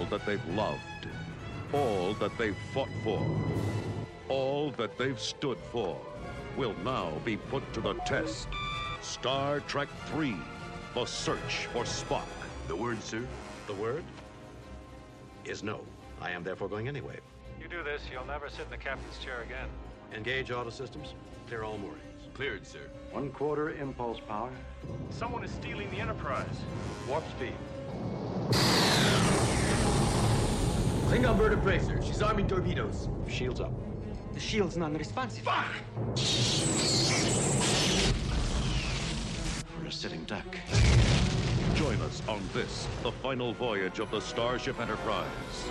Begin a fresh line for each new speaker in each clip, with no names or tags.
that they've loved, all that they've fought for, all that they've stood for, will now be put to the test. Star Trek III, The Search for Spock.
The word, sir? The word is no. I am therefore going anyway.
You do this, you'll never sit in the captain's chair again.
Engage auto systems. Clear all moorings.
Cleared, sir.
1/4 impulse power.
Someone is stealing the Enterprise. Warp speed.
Klingon bird appraiser. She's arming torpedoes.
Shields up.
The shield's non-responsive.
For a sitting duck.
Join us on this, the final voyage of the Starship Enterprise.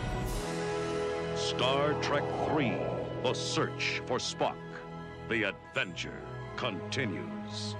Star Trek III, The Search for Spock. The adventure continues.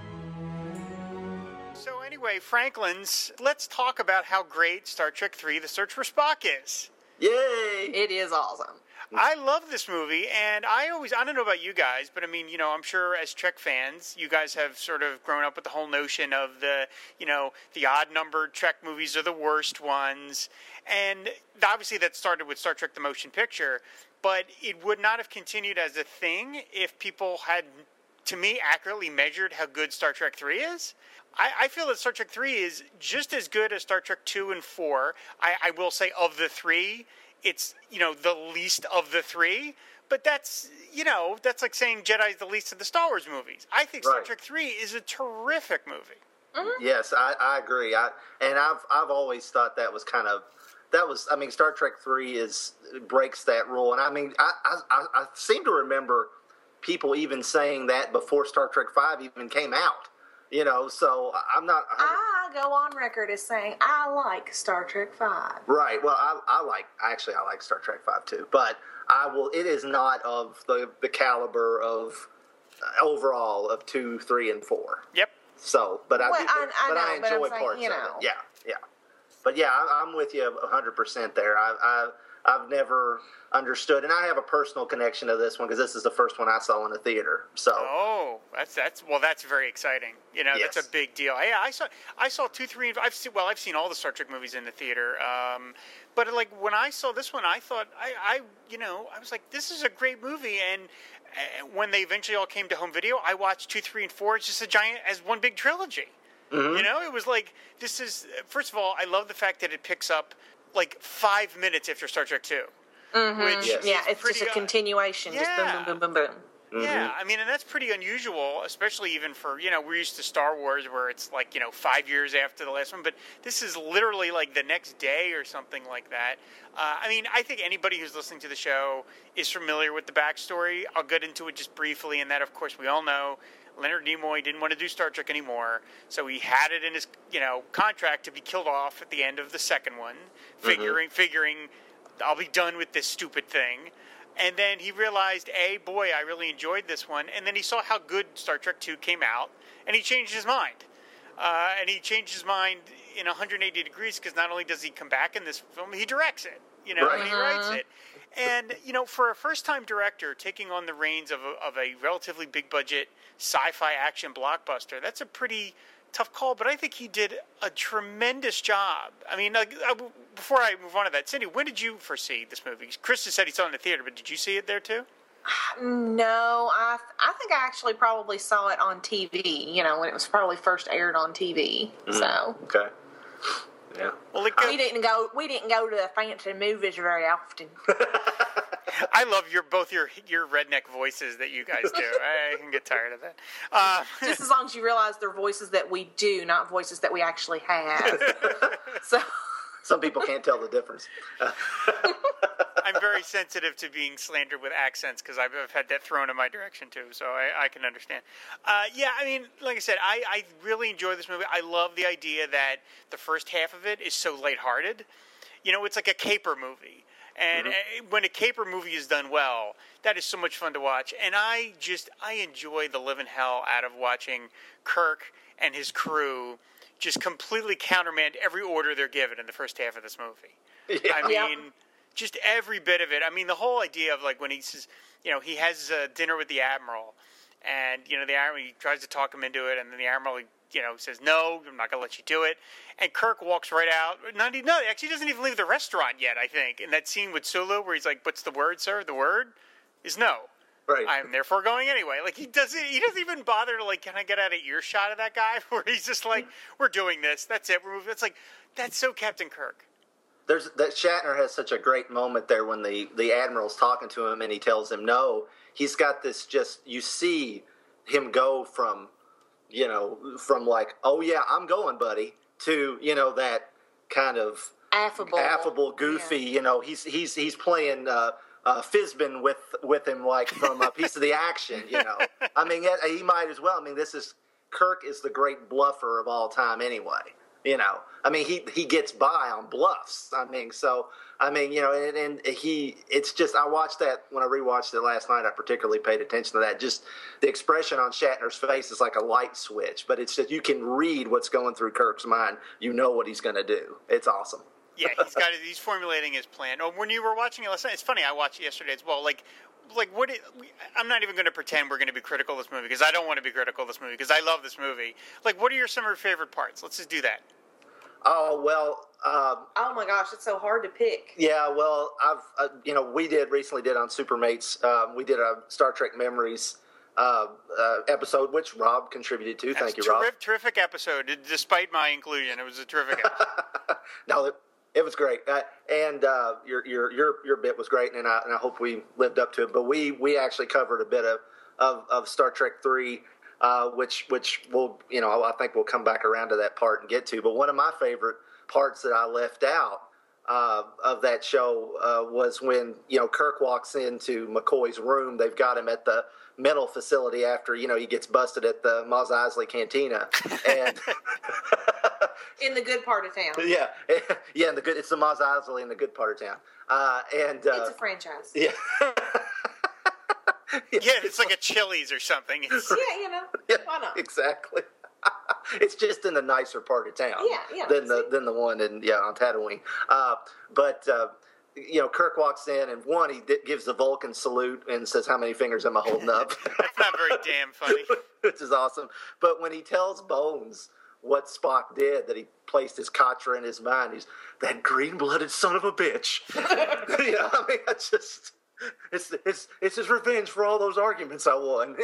So anyway, Franklin's, let's talk about how great Star Trek III, The Search for Spock is.
Yay! It is awesome.
I love this movie, and I don't know about you guys, but I mean, I'm sure as Trek fans, you guys have sort of grown up with the whole notion of the odd-numbered Trek movies are the worst ones, and obviously that started with Star Trek: The Motion Picture, but it would not have continued as a thing if people had, to me, accurately measured how good Star Trek 3 is. I feel that Star Trek 3 is just as good as Star Trek 2 and 4. I will say of the three, it's, the least of the three. But that's like saying Jedi's the least of the Star Wars movies. I think Star Trek 3 is a terrific movie.
Mm-hmm. Yes, I agree. I've always thought that was Star Trek 3 breaks that rule. And I mean, I seem to remember people even saying that before Star Trek 5 even came out. So I'm not.
I go on record as saying I like Star Trek 5.
Right. Well, I like Star Trek 5 too. But it is not of the caliber of overall of 2, 3, and 4.
Yep.
So, but I enjoy parts of it. Yeah. But yeah, I'm with you 100% there. I've never understood, and I have a personal connection to this one because this is the first one I saw in the theater. So,
that's very exciting.
Yes.
That's a big deal. Yeah, I saw 2, 3, and I've seen all the Star Trek movies in the theater. But like when I saw this one, I thought I was like, this is a great movie. And when they eventually all came to home video, I watched 2, 3, and 4. It's just as one big trilogy. Mm-hmm. It was like, this is, first of all, I love the fact that it picks up like 5 minutes after Star Trek 2.
Mm-hmm. Which it's just a continuation.
Yeah.
Just boom, boom, boom, boom, boom.
Mm-hmm.
Yeah, I mean, and that's pretty unusual, especially even for, we're used to Star Wars where it's like, 5 years after the last one, but this is literally like the next day or something like that. I mean, I think anybody who's listening to the show is familiar with the backstory. I'll get into it just briefly, and that, of course, we all know Leonard Nimoy didn't want to do Star Trek anymore, so he had it in his, contract to be killed off at the end of the second one, figuring I'll be done with this stupid thing. And then he realized, I really enjoyed this one. And then he saw how good Star Trek 2 came out, and he changed his mind. And he changed his mind in 180 degrees because not only does he come back in this film, he directs it, and he writes it. And, for a first-time director taking on the reins of a relatively big-budget sci-fi action blockbuster, that's a pretty tough call, but I think he did a tremendous job. I mean, before I move on to that, Cindy, when did you first see this movie? Chris said he saw it in the theater, but did you see it there too?
No, I think I actually probably saw it on TV, when it was probably first aired on TV. Mm-hmm. So.
Okay. Yeah.
Well, we didn't go to the fancy movies very often.
I love both your redneck voices that you guys do. I can get tired of that.
Just as long as you realize they're voices that we do, not voices that we actually have. So
some people can't tell the difference.
I'm very sensitive to being slandered with accents because I've had that thrown in my direction too, so I can understand. I mean, like I said, I really enjoy this movie. I love the idea that the first half of it is so lighthearted. It's like a caper movie. And when a caper movie is done well, that is so much fun to watch. And I enjoy the living hell out of watching Kirk and his crew just completely countermand every order they're given in the first half of this movie. Yeah. I mean, just every bit of it. I mean, the whole idea of like when he says, he has dinner with the Admiral, And, the Admiral, he tries to talk him into it, and then the Admiral, says, no, I'm not going to let you do it. And Kirk walks right out. No, actually, he doesn't even leave the restaurant yet, I think. In that scene with Sulu where he's like, what's the word, sir? The word is no.
Right.
I'm therefore going anyway. Like, he doesn't even bother to, like, can I get out of earshot of that guy? Where he's just like, we're doing this. That's it. We're moving. It's like, that's so Captain Kirk.
That Shatner has such a great moment there when the Admiral's talking to him and he tells him no. He's got this you see him go from like, oh yeah, I'm going, buddy, to, that kind of affable, goofy, he's playing Fizbin with him like from a piece of the action, I mean, he might as well. I mean, Kirk is the great bluffer of all time anyway. I mean, he gets by on bluffs. I mean, and it's just, I watched that when I rewatched it last night. I particularly paid attention to that. Just the expression on Shatner's face is like a light switch, but it's just, you can read what's going through Kirk's mind. You know what he's going to do. It's awesome.
Yeah, he's formulating his plan. Oh, when you were watching it last night, it's funny. I watched it yesterday as well. I'm not even going to pretend we're going to be critical of this movie because I don't want to be critical of this movie because I love this movie. Like, what are some of your favorite parts? Let's just do that.
Oh, well.
Oh my gosh, it's so hard to pick.
Yeah, well, we recently did on Supermates. We did a Star Trek Memories episode, which Rob contributed to. Thank you, Rob.
Terrific episode, despite my inclusion. It was a terrific episode.
No, it was great, and your bit was great, and I hope we lived up to it. But we actually covered a bit of Star Trek 3. Which we'll, I think we'll come back around to that part and get to. But one of my favorite parts that I left out of that show was when, Kirk walks into McCoy's room. They've got him at the mental facility after, he gets busted at the Mos Eisley Cantina. And
in the good part of town.
Yeah, it's the Mos Eisley in the good part of town. It's
a franchise.
Yeah.
Yeah, it's like a Chili's or something.
Yeah, why not? Exactly. It's just in the nicer part of town. Than the one on Tatooine. But Kirk walks in and he gives the Vulcan salute and says, "How many fingers am I holding up?"
That's not very damn funny.
Which is awesome. But when he tells Bones what Spock did, that he placed his Katra in his mind, he's that green-blooded son of a bitch. I mean, that's just. It's his revenge for all those arguments I won.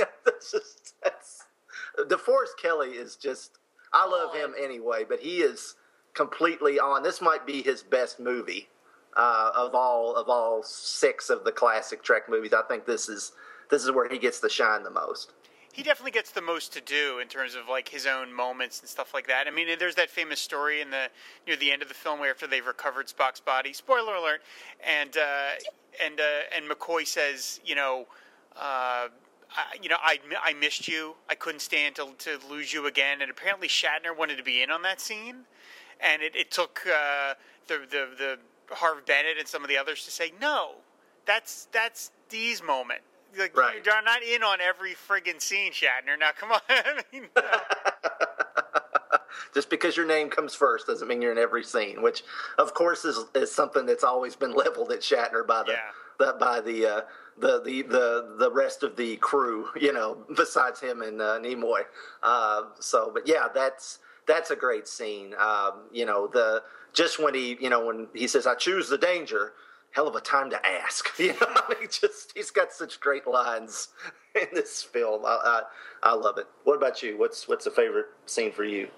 DeForest Kelley is just, I love him anyway, but he is completely on. This might be his best movie of all 6 of the classic Trek movies. I think this is where he gets to shine the most.
He definitely gets the most to do in terms of like his own moments and stuff like that. I mean, there's that famous story near the end of the film where after they've recovered Spock's body, spoiler alert, and McCoy says, I missed you. I couldn't stand to lose you again. And apparently Shatner wanted to be in on that scene, and it took the Harv Bennett and some of the others to say no. That's Dee's moment. Like, right. You're not in on every friggin' scene, Shatner. Now, come on. I mean, no.
Just because your name comes first doesn't mean you're in every scene, which, of course, is something that's always been leveled at Shatner by the rest of the crew, besides him and Nimoy. But yeah, that's a great scene. Just when when he says, "I choose the danger." Hell of a time to ask. He's got such great lines in this film. I love it. What about you? What's a favorite scene for you?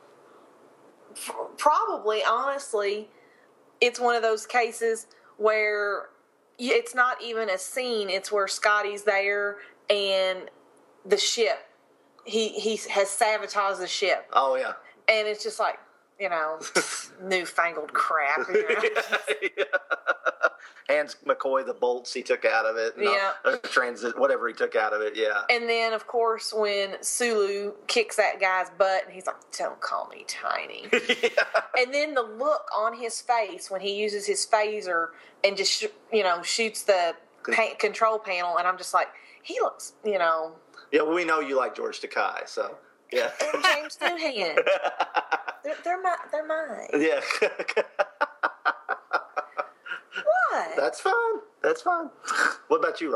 Probably, honestly, it's one of those cases where it's not even a scene. It's where Scotty's there and the ship. He has sabotaged the ship.
Oh yeah.
And it's just like, newfangled crap.
Yeah. Hands McCoy the bolts he took out of it. Transit, whatever he took out of it, yeah.
And then, of course, when Sulu kicks that guy's butt, and he's like, "Don't call me tiny." Yeah. And then the look on his face when he uses his phaser and just, shoots the control panel, and I'm just like, he looks,
Yeah, well, we know you like George Takei, so, yeah.
And James Doohan. They're mine.
Yeah.
What?
That's fine. What about you, Rob?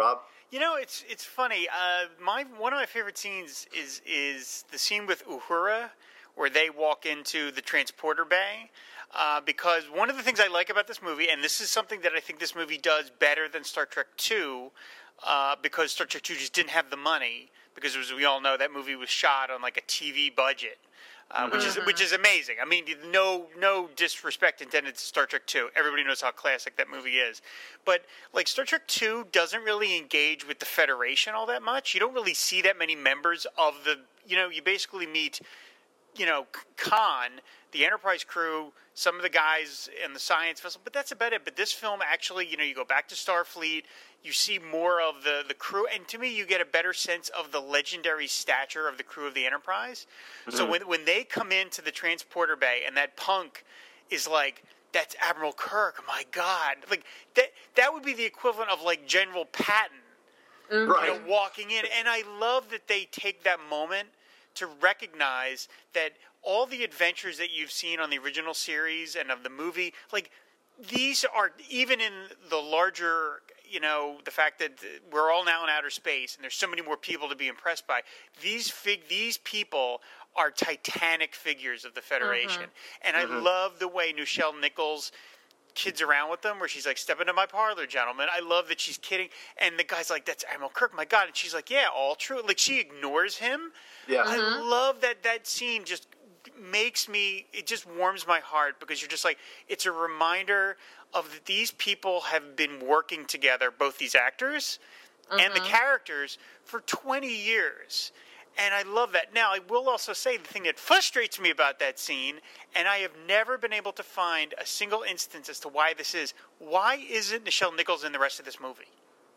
You know, it's funny. One of my favorite scenes is the scene with Uhura, where they walk into the transporter bay. Because one of the things I like about this movie, and this is something that I think this movie does better than Star Trek II, because Star Trek II just didn't have the money, because as we all know, that movie was shot on like a TV budget. Which is amazing. I mean, no disrespect intended to Star Trek II. Everybody knows how classic that movie is. But like Star Trek II doesn't really engage with the Federation all that much. You don't really see that many members of the. You basically meet, Khan, the Enterprise crew, some of the guys in the science vessel, but that's about it. But this film actually, you go back to Starfleet, you see more of the crew, and to me, you get a better sense of the legendary stature of the crew of the Enterprise. Mm-hmm. So when they come into the transporter bay and that punk is like, that's Admiral Kirk, my God. Like, that would be the equivalent of, like, General Patton,
right.
Walking in. And I love that they take that moment to recognize that all the adventures that you've seen on the original series and of the movie, like, these are, even in the larger, the fact that we're all now in outer space and there's so many more people to be impressed by, these people are titanic figures of the Federation. And I love the way Nichelle Nichols kids around with them, where she's like, step into my parlor, gentlemen. I love that she's kidding. And the guy's like, that's Admiral Kirk, my God. And she's like, yeah, all true. Like, she ignores him.
Yeah.
I love that scene just makes me, it just warms my heart, because you're just like, it's a reminder of that these people have been working together, both these actors and the characters, for 20 years. And I love that. Now, I will also say the thing that frustrates me about that scene, and I have never been able to find a single instance as to why this is, why isn't Nichelle Nichols in the rest of this movie?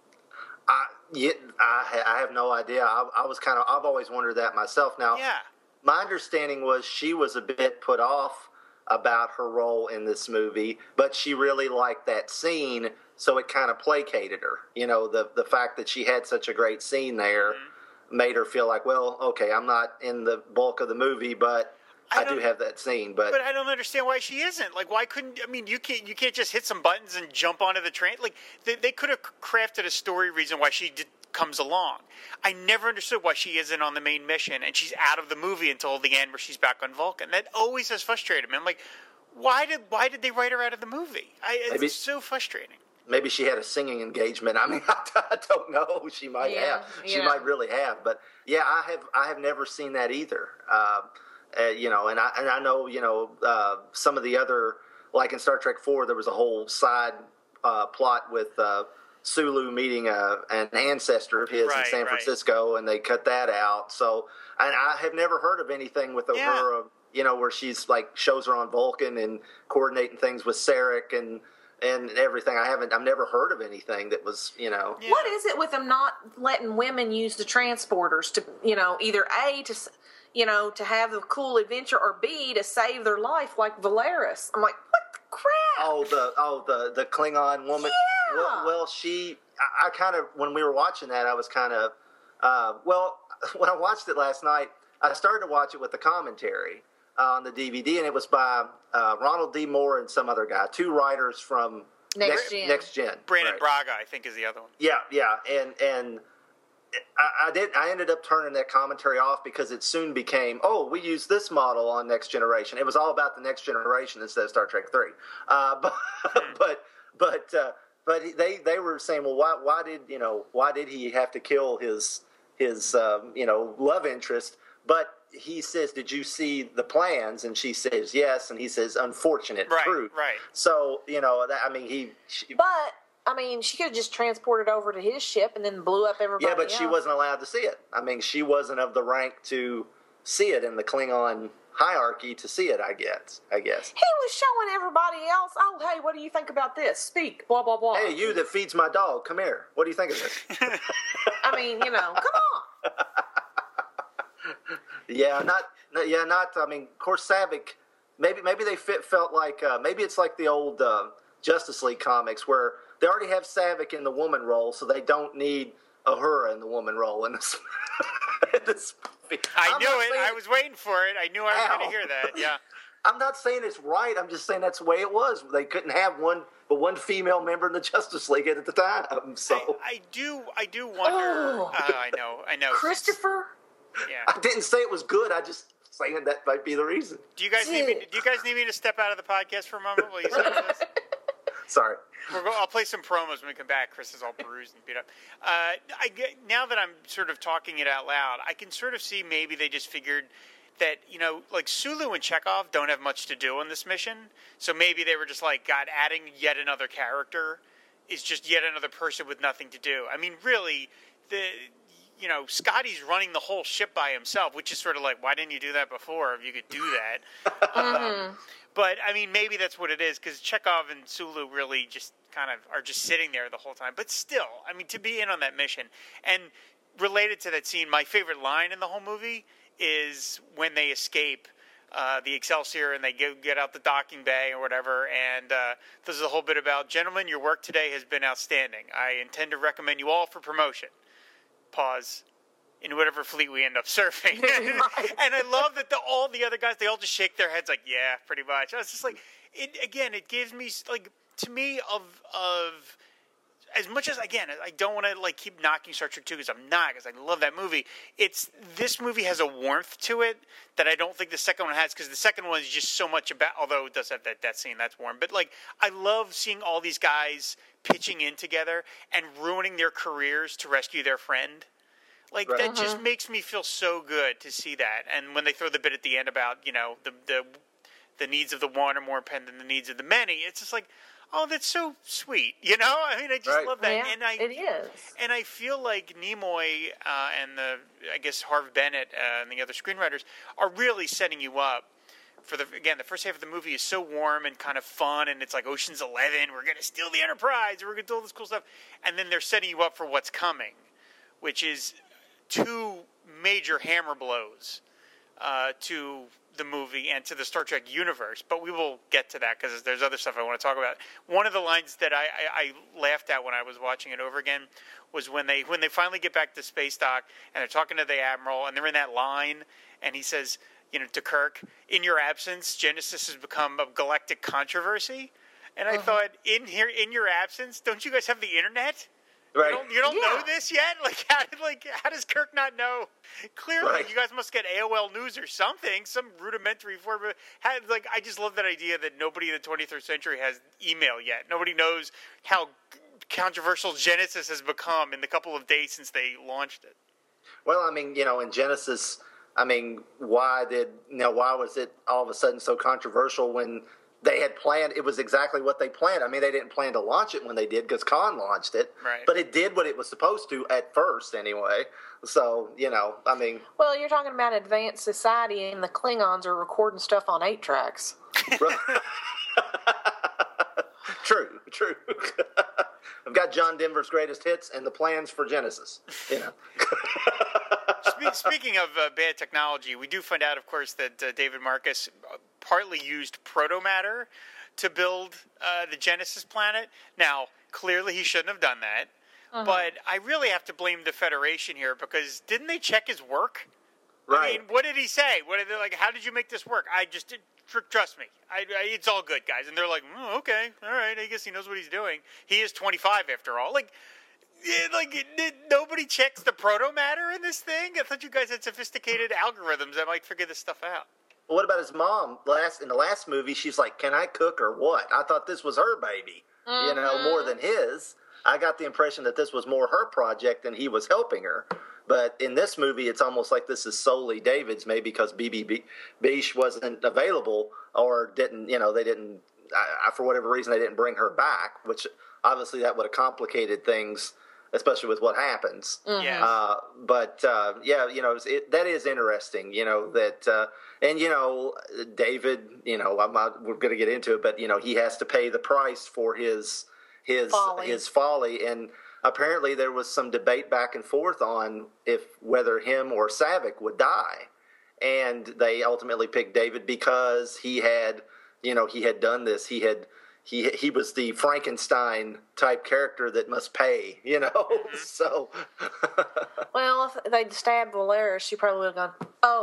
I have no idea. I've always wondered that myself. Now, my understanding was she was a bit put off about her role in this movie, but she really liked that scene, so it kind of placated her. The fact that she had such a great scene there made her feel like, well, okay, I'm not in the bulk of the movie, but I do have that scene. But
I don't understand why she isn't. Like, why couldn't? I mean, you can't just hit some buttons and jump onto the train. Like, they could have crafted a story reason why she comes along. I never understood why she isn't on the main mission and she's out of the movie until the end, where she's back on Vulcan. That always has frustrated me. I'm like, why did they write her out of the movie? It's so frustrating.
Maybe she had a singing engagement. I mean, I don't know. She might have. She might really have. But yeah, I have never seen that either. And I know some of the other, like in Star Trek IV, there was a whole side plot with Sulu meeting an ancestor of his in San Francisco, and they cut that out. So, and I have never heard of anything with Uhura, where she's like shows her on Vulcan and coordinating things with Sarek and everything. I've never heard of anything that was,
What is it with them not letting women use the transporters to, either A, to have a cool adventure, or B, to save their life like Valeris? I'm like, what the crap?
The Klingon woman.
Yeah.
Well, I kind of, when we were watching that, I was kind of, when I watched it last night, I started to watch it with the commentary on the DVD, and it was by Ronald D. Moore and some other guy, two writers from Next Gen.
Brandon Braga, I think, is the other one.
Yeah, and I ended up turning that commentary off, because it soon became, we use this model on Next Generation. It was all about the Next Generation instead of Star Trek 3. But they were saying, well, why did he have to kill his love interest? But he says, did you see the plans? And she says, yes. And he says, unfortunate truth.
Right.
So, she
could have just transported over to his ship and then blew up everybody else.
Yeah, but she wasn't allowed to see it. I mean, she wasn't of the rank to see it in the Klingon hierarchy to see it, I guess. He
was showing everybody else, oh, hey, what do you think about this? Speak, blah, blah, blah.
Hey, you that feeds my dog, come here. What do you think of this?
Come on.
Of course, Saavik, maybe they felt like, maybe it's like the old Justice League comics, where they already have Saavik in the woman role, so they don't need Uhura in the woman role in this.
I knew it. I was waiting for it. I knew I was going to hear that. Yeah.
I'm not saying it's right. I'm just saying that's the way it was. They couldn't have one female member in the Justice League at the time. So
I do wonder.
Oh.
I know.
Christopher?
Yeah.
I didn't say it was good. I just saying that might be the reason.
Do you guys need me to step out of the podcast for a moment while you say this?
Sorry.
I'll play some promos when we come back. Chris is all bruised and beat up. Now that I'm sort of talking it out loud, I can sort of see maybe they just figured that, like Sulu and Chekhov don't have much to do on this mission. So maybe they were just like, God, adding yet another character is just yet another person with nothing to do. I mean, really, Scotty's running the whole ship by himself, which is sort of like, why didn't you do that before if you could do that? But, I mean, maybe that's what it is, because Chekhov and Sulu really just kind of are just sitting there the whole time. But still, I mean, to be in on that mission. And related to that scene, my favorite line in the whole movie is when they escape the Excelsior and they get out the docking bay or whatever. And this is a whole bit about, gentlemen, your work today has been outstanding. I intend to recommend you all for promotion. Pause. In whatever fleet we end up surfing. And I love that all the other guys, they all just shake their heads like, yeah, pretty much. I was just like, it gives me, like, to me, of as much as, again, I don't want to, like, keep knocking Star Trek 2 because I'm not, because I love that movie. This movie has a warmth to it that I don't think the second one has, because the second one is just so much about, although it does have that scene, that's warm. But, like, I love seeing all these guys pitching in together and ruining their careers to rescue their friend. Like, that just makes me feel so good to see that. And when they throw the bit at the end about, the needs of the one are more important than the needs of the many, it's just like, oh, that's so sweet, I mean, I just love that.
Yeah, it is. And
I feel like Nimoy and I guess Harve Bennett and the other screenwriters are really setting you up for the first half of the movie is so warm and kind of fun, and it's like Ocean's 11, we're going to steal the Enterprise, we're going to do all this cool stuff. And then they're setting you up for what's coming, which is 2 major hammer blows to the movie and to the Star Trek universe. But we will get to that because there's other stuff I want to talk about. One of the lines that I laughed at when I was watching it over again was when they finally get back to space dock and they're talking to the Admiral and they're in that line and he says, to Kirk, in your absence, Genesis has become a galactic controversy. And I thought, in your absence, don't you guys have the internet?
Right.
You don't know this yet? How does Kirk not know? Clearly, you guys must get AOL News or something, some rudimentary form. I just love that idea that nobody in the 23rd century has email yet. Nobody knows how controversial Genesis has become in the couple of days since they launched it.
Well, I mean, in Genesis, I mean, why was it all of a sudden so controversial when they had planned? It was exactly what they planned. I mean, they didn't plan to launch it when they did because Khan launched it.
Right.
But it did what it was supposed to at first anyway. So, I mean.
Well, you're talking about advanced society and the Klingons are recording stuff on 8 tracks.
True. I've got John Denver's greatest hits and the plans for Genesis.
Speaking of bad technology, we do find out, of course, that David Marcus partly used protomatter to build the Genesis planet. Now, clearly he shouldn't have done that, but I really have to blame the Federation here because didn't they check his work?
Right.
I mean, what did he say? How did you make this work? I just did. Trust me, it's all good, guys. And they're like, oh, okay, all right, I guess he knows what he's doing. He is 25 after all. Nobody checks the protomatter in this thing? I thought you guys had sophisticated algorithms that might figure this stuff out.
Well, what about his mom? In the last movie, she's like, can I cook or what? I thought this was her baby, more than his. I got the impression that this was more her project and he was helping her. But in this movie, it's almost like this is solely David's, maybe because BB Bish wasn't available or didn't, they didn't, for whatever reason, they didn't bring her back, which obviously that would have complicated things, especially with what happens.
Yeah.
That is interesting, David, we're going to get into it, but, he has to pay the price for his folly. And apparently there was some debate back and forth on whether him or Saavik would die. And they ultimately picked David because he had done this. He was the Frankenstein type character that must pay, So.
Well, if they'd stabbed Valeris, she probably would have gone, oh,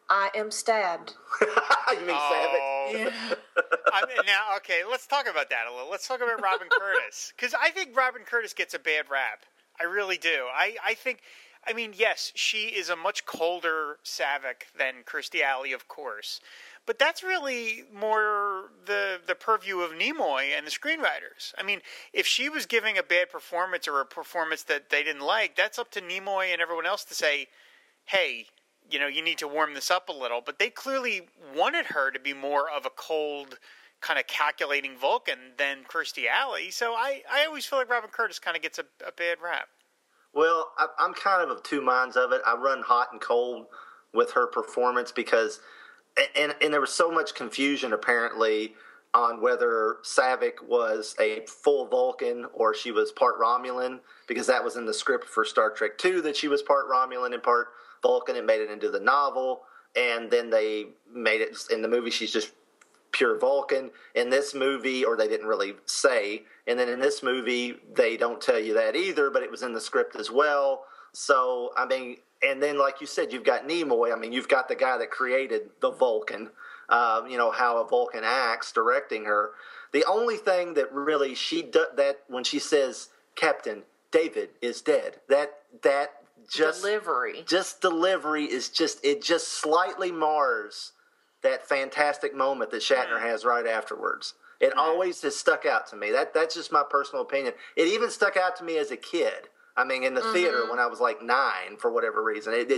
I am stabbed.
You mean Savick?
Yeah.
Now, okay, let's talk about that a little. Let's talk about Robin Curtis. Because I think Robin Curtis gets a bad rap. I really do. I think, I mean, yes, she is a much colder Savick than Kirstie Alley, of course. But that's really more the purview of Nimoy and the screenwriters. I mean, if she was giving a bad performance or a performance that they didn't like, that's up to Nimoy and everyone else to say, hey, you know, you need to warm this up a little. But they clearly wanted her to be more of a cold, kind of calculating Vulcan than Kirstie Alley. So I always feel like Robin Curtis kind of gets a bad rap.
Well, I'm kind of two minds of it. I run hot and cold with her performance because, and there was so much confusion apparently on whether Savick was a full Vulcan or she was part Romulan, because that was in the script for Star Trek II that she was part Romulan and part Vulcan. It made it into the novel, and then they made it in the movie she's just pure Vulcan. In this movie, or they didn't really say, and then in this movie they don't tell you that either, but it was in the script as well. So I mean, and then like you said, you've got Nimoy. I mean, you've got the guy that created the Vulcan, you know, how a Vulcan acts, directing her. The only thing that really she does, that when she says Captain David is dead, that just delivery is just, it just slightly mars that fantastic moment that Shatner has right afterwards. It always has stuck out to me. That's just my personal opinion. It even stuck out to me as a kid. I mean, in the theater when I was like 9, for whatever reason. And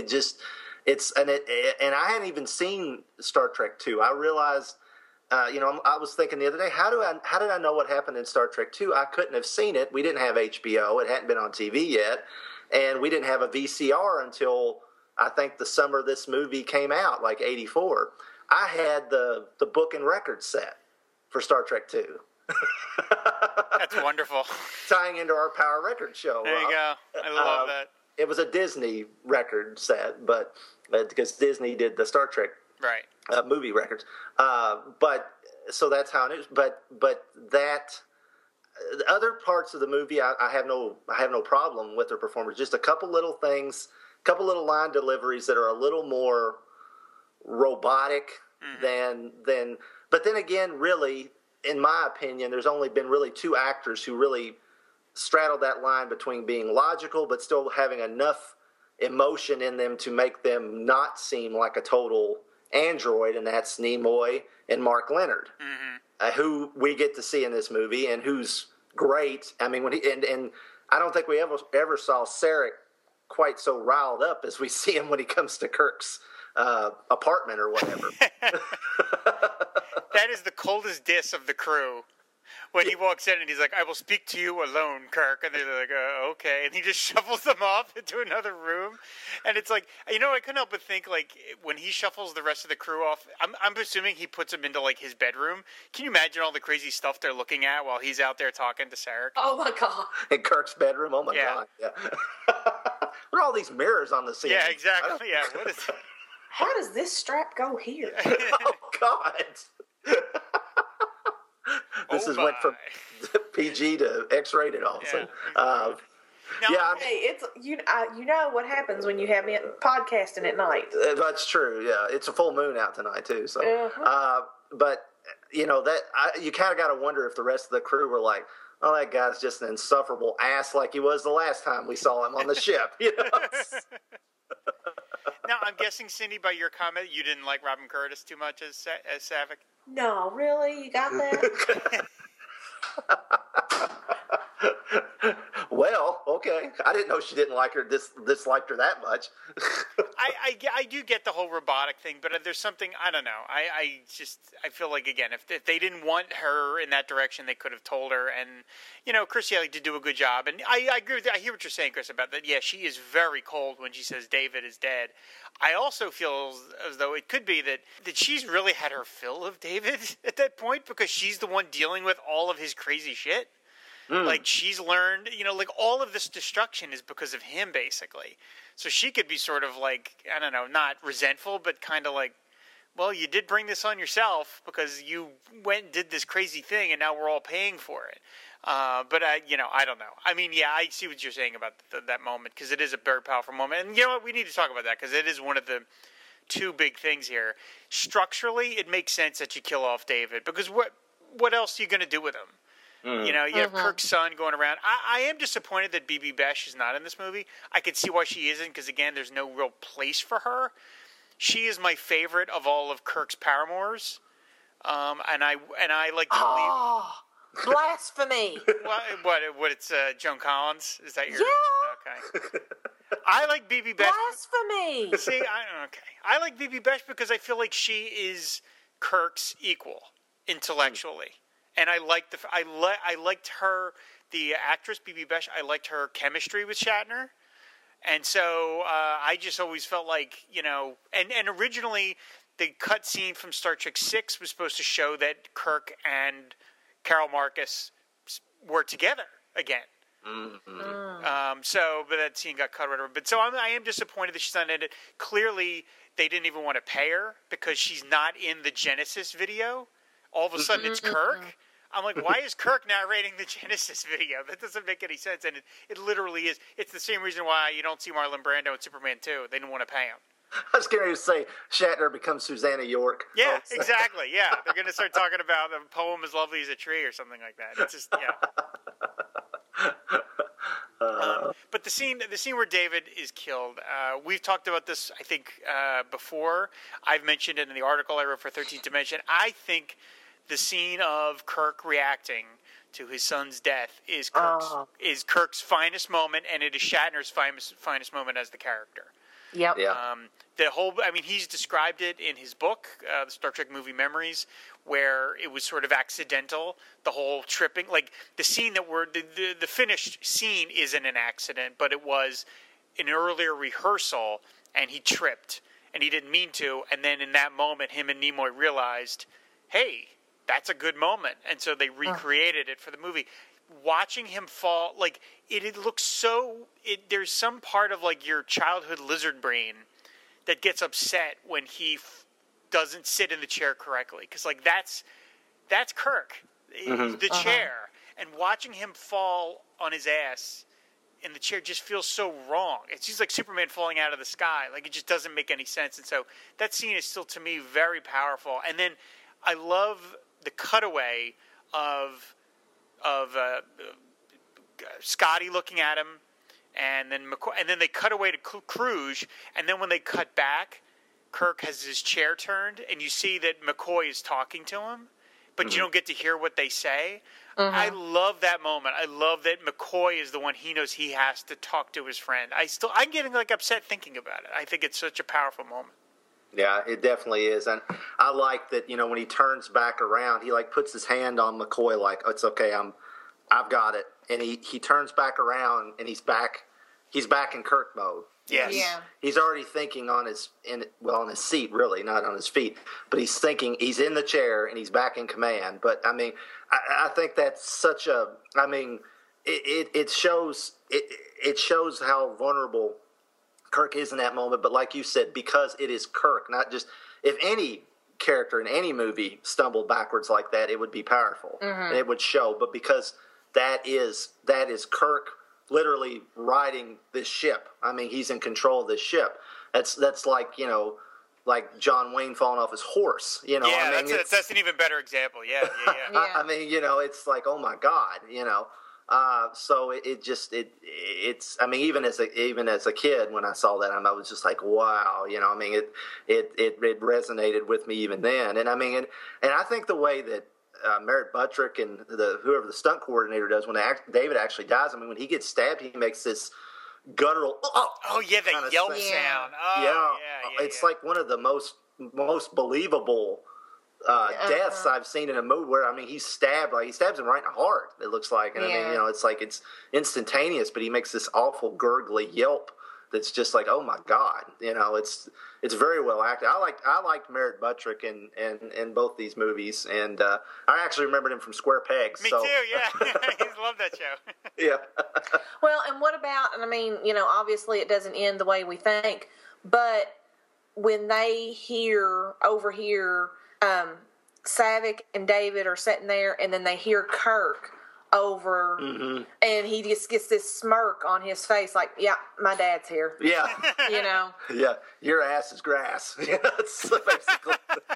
I hadn't even seen Star Trek II. I realized, you know, I was thinking the other day, how did I know what happened in Star Trek II? I couldn't have seen it. We didn't have HBO. It hadn't been on TV yet. And we didn't have a VCR until I think the summer this movie came out, like 84. I had the book and record set for Star Trek II.
That's wonderful.
Tying into our Power Record show.
There you go. I love that.
It was a Disney record set, but because Disney did the Star Trek movie records. But so that's how it is. But that the other parts of the movie, I have no problem with their performance. Just a couple little things, couple little line deliveries that are a little more robotic than. But then again, really, in my opinion, there's only been really 2 actors who really straddled that line between being logical but still having enough emotion in them to make them not seem like a total android, and that's Nimoy and Mark Leonard, who we get to see in this movie and who's great. I mean, when and I don't think we ever saw Sarek quite so riled up as we see him when he comes to Kirk's apartment or whatever.
That is the coldest diss of the crew. When he walks in and he's like, I will speak to you alone, Kirk. And they're like, okay. And he just shuffles them off into another room. And it's like, you know, I couldn't help but think, like, when he shuffles the rest of the crew off, I'm assuming he puts them into, like, his bedroom. Can you imagine all the crazy stuff they're looking at while he's out there talking to Sarek?
Oh, my God.
In Kirk's bedroom? Oh, my God. Yeah. What are all these mirrors on the ceiling?
Yeah, exactly. Yeah, what is that?
How does this strap go here?
Oh, God. This went from PG to X-rated all of a sudden.
Hey, it's you know what happens when you have me podcasting at night.
That's true. Yeah, it's a full moon out tonight too. So, but you know that you kind of got to wonder if the rest of the crew were like, "Oh, that guy's just an insufferable ass like he was the last time we saw him on the ship." You know.
Now, I'm guessing, Cindy, by your comment, you didn't like Robin Curtis too much as Savick?
No, really? You got that?
Well, okay. I didn't know she didn't like her, disliked her that much.
I do get the whole robotic thing, but there's something, I don't know. I feel like, again, if they didn't want her in that direction, they could have told her. And, you know, Kirstie Alley did do a good job. And I agree with that. I hear what you're saying, Chris, about that. Yeah, she is very cold when she says David is dead. I also feel as though it could be that she's really had her fill of David at that point, because she's the one dealing with all of his crazy shit. Like, she's learned, you know, like, all of this destruction is because of him, basically. So she could be sort of like, I don't know, not resentful, but kind of like, well, you did bring this on yourself because you went and did this crazy thing, and now we're all paying for it. But, you know, I don't know. I mean, yeah, I see what you're saying about that moment, because it is a very powerful moment. And you know what? We need to talk about that, because it is one of the two big things here. Structurally, it makes sense that you kill off David because what else are you going to do with him? You know, you have Kirk's son going around. I am disappointed that BB Besh is not in this movie. I can see why she isn't because, again, there's no real place for her. She is my favorite of all of Kirk's paramours, and I like to believe.
Blasphemy!
What? It's Joan Collins? Is that your?
Yeah.
Okay. I like BB Besh.
Blasphemy!
See, I like BB Besh because I feel like she is Kirk's equal intellectually. And I liked her, the actress BB Besh. I liked her chemistry with Shatner, and so I just always felt like, you know. And originally, the cut scene from Star Trek VI was supposed to show that Kirk and Carol Marcus were together again. But that scene got cut or whatever. But so I am disappointed that she's not in it. Clearly, they didn't even want to pay her because she's not in the Genesis video. All of a sudden, it's Kirk. I'm like, why is Kirk narrating the Genesis video? That doesn't make any sense. And it literally is. It's the same reason why you don't see Marlon Brando in Superman 2. They didn't want to pay him.
I was going to say Shatner becomes Susanna York.
Yeah, exactly. Yeah, they're going to start talking about the poem "As Lovely as a Tree" or something like that. It's just but the scene where David is killed, we've talked about this, I think, before. I've mentioned it in the article I wrote for 13th Dimension. I think the scene of Kirk reacting to his son's death is Kirk's finest moment, and it is Shatner's finest moment as the character.
Yep.
Yeah.
He's described it in his book, the Star Trek Movie Memories, where it was sort of accidental, the whole tripping. Like, the scene the finished scene isn't an accident, but it was an earlier rehearsal, and he tripped, and he didn't mean to, and then in that moment, him and Nimoy realized, hey, that's a good moment, and so they recreated it for the movie. Watching him fall, like, it looks so. There's some part of like your childhood lizard brain that gets upset when he doesn't sit in the chair correctly, because like that's Kirk, the chair, and watching him fall on his ass in the chair just feels so wrong. It's just like Superman falling out of the sky. Like, it just doesn't make any sense, and so that scene is still to me very powerful. And then I love the cutaway of Scotty looking at him, and then McCoy, and then they cut away to Kruge, and then when they cut back, Kirk has his chair turned, and you see that McCoy is talking to him, but you don't get to hear what they say. I love that moment. I love that McCoy is the one he knows he has to talk to his friend. I'm getting like upset thinking about it. I think it's such a powerful moment.
Yeah, it definitely is. And I like that, you know, when he turns back around, he like puts his hand on McCoy like, oh, it's okay, I've got it. And he turns back around and he's back in Kirk mode.
Yes.
Yeah.
He's already thinking on his seat, really, not on his feet. But he's thinking, he's in the chair and he's back in command. But I mean, I think that's such a, I mean, it shows how vulnerable Kirk is in that moment. But like you said, because it is Kirk, not just, if any character in any movie stumbled backwards like that, it would be powerful and it would show. But because that is Kirk literally riding this ship. I mean, he's in control of this ship. That's like, you know, like John Wayne falling off his horse. You know,
Yeah,
I mean,
that's an even better example. Yeah.
I mean, you know, it's like, oh my God, you know. So it's. I mean, even as a kid, when I saw that, I was just like, wow, you know. I mean, it resonated with me even then, and I mean, and I think the way that Merritt Buttrick and whoever the stunt coordinator does when David actually dies. I mean, when he gets stabbed, he makes this guttural.
That yelp sound. Oh, yeah.
It's like one of the most believable deaths I've seen in a movie. Where I mean, he stabs him right in the heart. It looks like, and I mean, you know, it's like it's instantaneous, but he makes this awful gurgly yelp. That's just like, oh my God, you know, it's very well acted. I liked Merritt Buttrick in both these movies, and I actually remembered him from Square Pegs.
Me too, yeah. I love that show.
Yeah.
Well, and what about? And I mean, you know, obviously it doesn't end the way we think, but when they overhear Saavik and David are sitting there, and then they hear Kirk over, and he just gets this smirk on his face, like, "Yeah, my dad's here."
Yeah,
You know.
yeah. Your ass is grass. That's basically.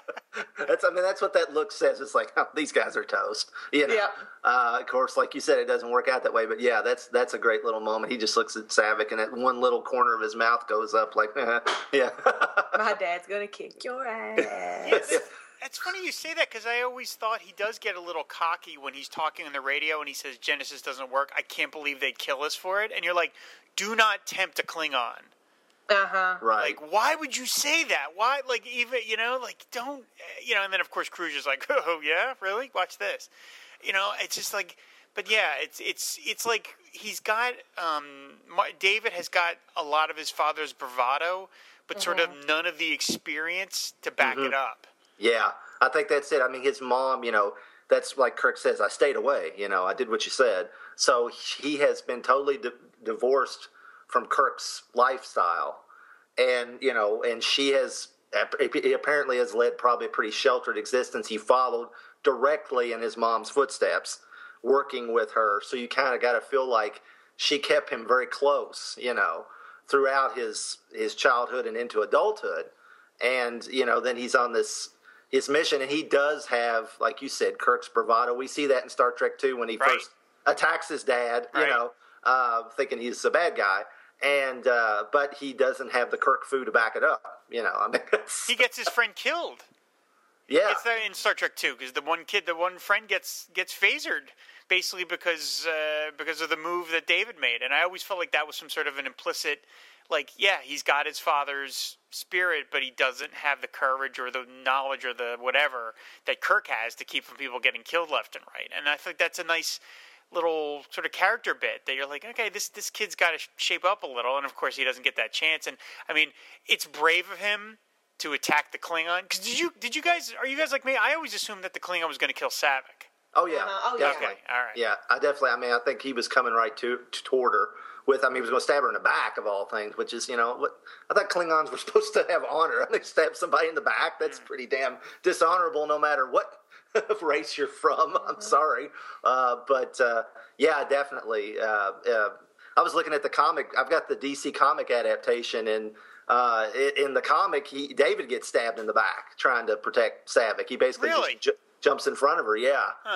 That's what that look says. It's like, oh, these guys are toast.
Yeah.
Of course, like you said, it doesn't work out that way. But yeah, that's a great little moment. He just looks at Savick, and that one little corner of his mouth goes up, like, yeah.
My dad's gonna kick your ass.
Yes. It's funny you say that because I always thought he does get a little cocky when he's talking on the radio and he says Genesis doesn't work. I can't believe they'd kill us for it. And you're like, do not tempt a Klingon.
Uh-huh.
Right.
Like, why would you say that? Why, like, even, like, don't, and then, of course, Cruz is like, oh, yeah, really? Watch this. It's just like, but yeah, it's like he's got, David has got a lot of his father's bravado, but sort of none of the experience to back it up.
Yeah, I think that's it. I mean, his mom, that's like Kirk says, I stayed away, I did what you said. So he has been totally divorced from Kirk's lifestyle. And, and he apparently has led probably a pretty sheltered existence. He followed directly in his mom's footsteps, working with her. So you kind of got to feel like she kept him very close, throughout his childhood and into adulthood. And, then he's on his mission, and he does have, like you said, Kirk's bravado. We see that in Star Trek II when he first attacks his dad, thinking he's a bad guy, and but he doesn't have the Kirk fu to back it up. He
gets his friend killed.
Yeah,
it's that in Star Trek II because the one friend gets phasered basically because of the move that David made, and I always felt like that was some sort of an implicit. Like, yeah, he's got his father's spirit, but he doesn't have the courage or the knowledge or the whatever that Kirk has to keep from people getting killed left and right. And I think that's a nice little sort of character bit that you're like, okay, this kid's got to shape up a little. And, of course, he doesn't get that chance. And, I mean, it's brave of him to attack the Klingon. Because are you guys like me? I always assumed that the Klingon was going to kill Savick.
Oh, yeah. Definitely.
Okay, all right.
Yeah, I think he was coming right toward her. He was going to stab her in the back of all things, which is, what I thought Klingons were supposed to have honor. They stab somebody in the back. That's pretty damn dishonorable, no matter what race you're from. I'm sorry, but yeah, definitely. I was looking at the comic. I've got the DC comic adaptation, and in the comic, David gets stabbed in the back trying to protect Savick. He basically just jumps in front of her,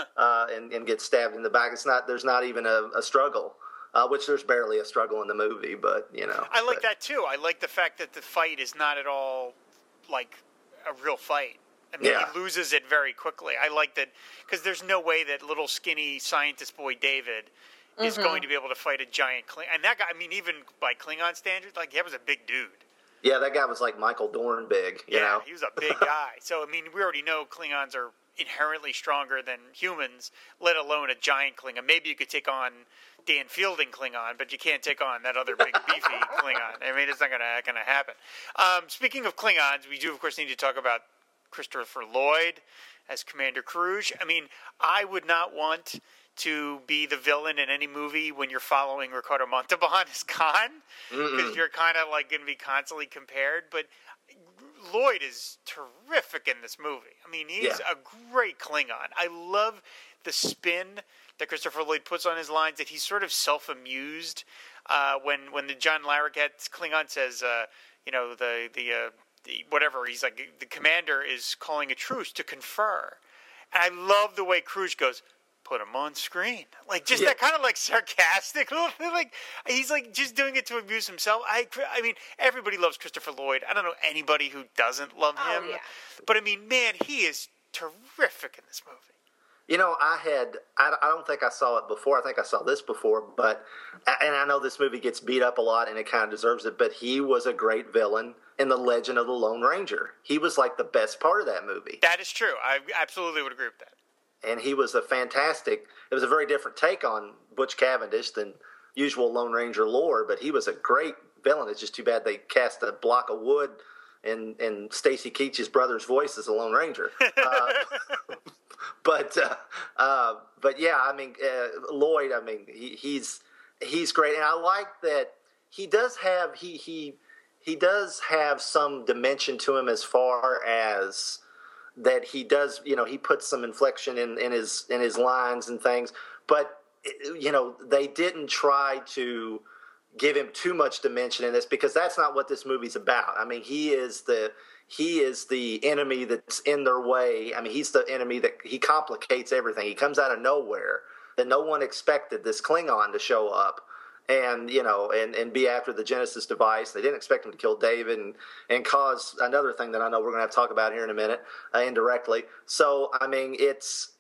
and gets stabbed in the back. There's not even a struggle. Which there's barely a struggle in the movie, but
I like that too. I like the fact that the fight is not at all like a real fight. I mean, he loses it very quickly. I like that because there's no way that little skinny scientist boy David is going to be able to fight a giant Klingon. And that guy, I mean, even by Klingon standards, like he was a big dude.
Yeah, that guy was like Michael Dorn big. You know?
He was a big guy. So I mean, we already know Klingons are inherently stronger than humans, let alone a giant Klingon. Maybe you could take on Dan Fielding Klingon, but you can't take on that other big beefy Klingon. I mean, it's not going to happen. Speaking of Klingons, we do, of course, need to talk about Christopher Lloyd as Commander Kruge. I mean, I would not want to be the villain in any movie when you're following Ricardo Montalban as Khan, because you're kind of like going to be constantly compared. But Lloyd is terrific in this movie. I mean, he's a great Klingon. I love the spin that Christopher Lloyd puts on his lines, that he's sort of self-amused when the John Larroquette Klingon says, the whatever, he's like, the commander is calling a truce to confer. And I love the way Kruge goes, put him on screen. Like, just that kind of, like, sarcastic little thing. Like, he's, like, just doing it to amuse himself. I mean, everybody loves Christopher Lloyd. I don't know anybody who doesn't love him. Yeah. But, I mean, man, he is terrific in this movie.
You know, I don't think I saw it before. I think I saw this before, and I know this movie gets beat up a lot, and it kind of deserves it, but he was a great villain in The Legend of the Lone Ranger. He was, like, the best part of that movie.
That is true. I absolutely would agree with that.
And he was it was a very different take on Butch Cavendish than usual Lone Ranger lore, but he was a great villain. It's just too bad they cast a block of wood in Stacy Keach's brother's voice as a Lone Ranger. But yeah, I mean, Lloyd, I mean, he's great. And I like that he does have some dimension to him as far as that he does, he puts some inflection in his lines and things, but they didn't try to give him too much dimension in this, because that's not what this movie's about. I mean, he is the enemy that's in their way. I mean, he's the enemy that he complicates everything. He comes out of nowhere, and no one expected this Klingon to show up and and be after the Genesis device. They didn't expect him to kill David and cause another thing that I know we're going to have to talk about here in a minute, indirectly. So I mean, it's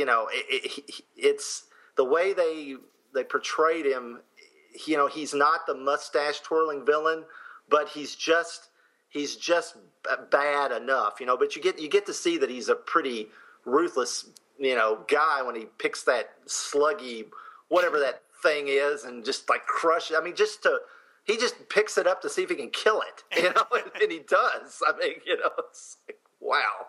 it's the way they portrayed him. He's not the mustache twirling villain, but he's just bad enough. But you get to see that he's a pretty ruthless guy when he picks that sluggy whatever that thing is and just like crush it. I mean, he just picks it up to see if he can kill it, and he does. I mean, it's like, wow.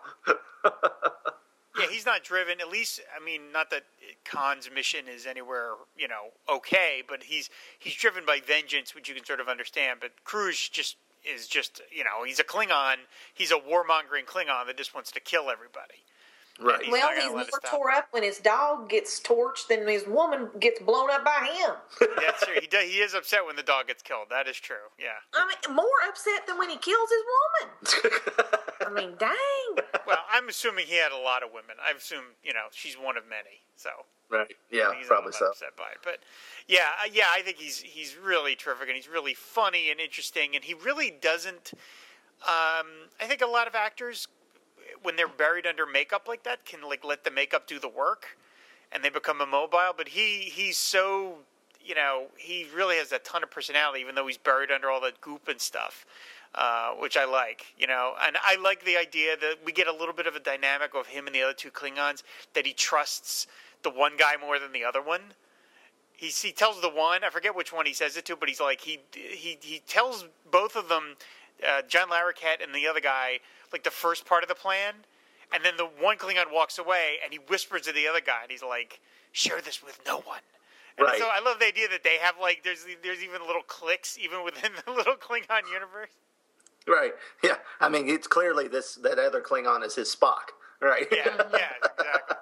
Yeah, he's not driven. At least, I mean, not that Khan's mission is anywhere, okay, but he's driven by vengeance, which you can sort of understand. But Kruge is just, he's a Klingon. He's a warmongering Klingon that just wants to kill everybody.
Right.
He's more tore up when his dog gets torched than his woman gets blown up by him.
That's true. He is upset when the dog gets killed. That is true. Yeah.
I mean, more upset than when he kills his woman. I mean, dang.
Well, I'm assuming he had a lot of women. I assume, she's one of many. So.
Right. Yeah, probably so.
Upset by it. But yeah, I think he's really terrific, and he's really funny and interesting, and he really doesn't. I think a lot of actors, when they're buried under makeup like that, can let the makeup do the work, and they become immobile. But he's so, he really has a ton of personality, even though he's buried under all that goop and stuff, which I like, and I like the idea that we get a little bit of a dynamic of him and the other two Klingons, that he trusts the one guy more than the other one. He tells the one, I forget which one he says it to, but he's like, he tells both of them, John Larroquette and the other guy, like the first part of the plan, and then the one Klingon walks away and he whispers to the other guy, and he's like, share this with no one. And
right.
So I love the idea that they have there's even little cliques even within the little Klingon universe.
Right. Yeah. I mean, it's clearly that other Klingon is his Spock. Right.
Yeah. Yeah. Exactly.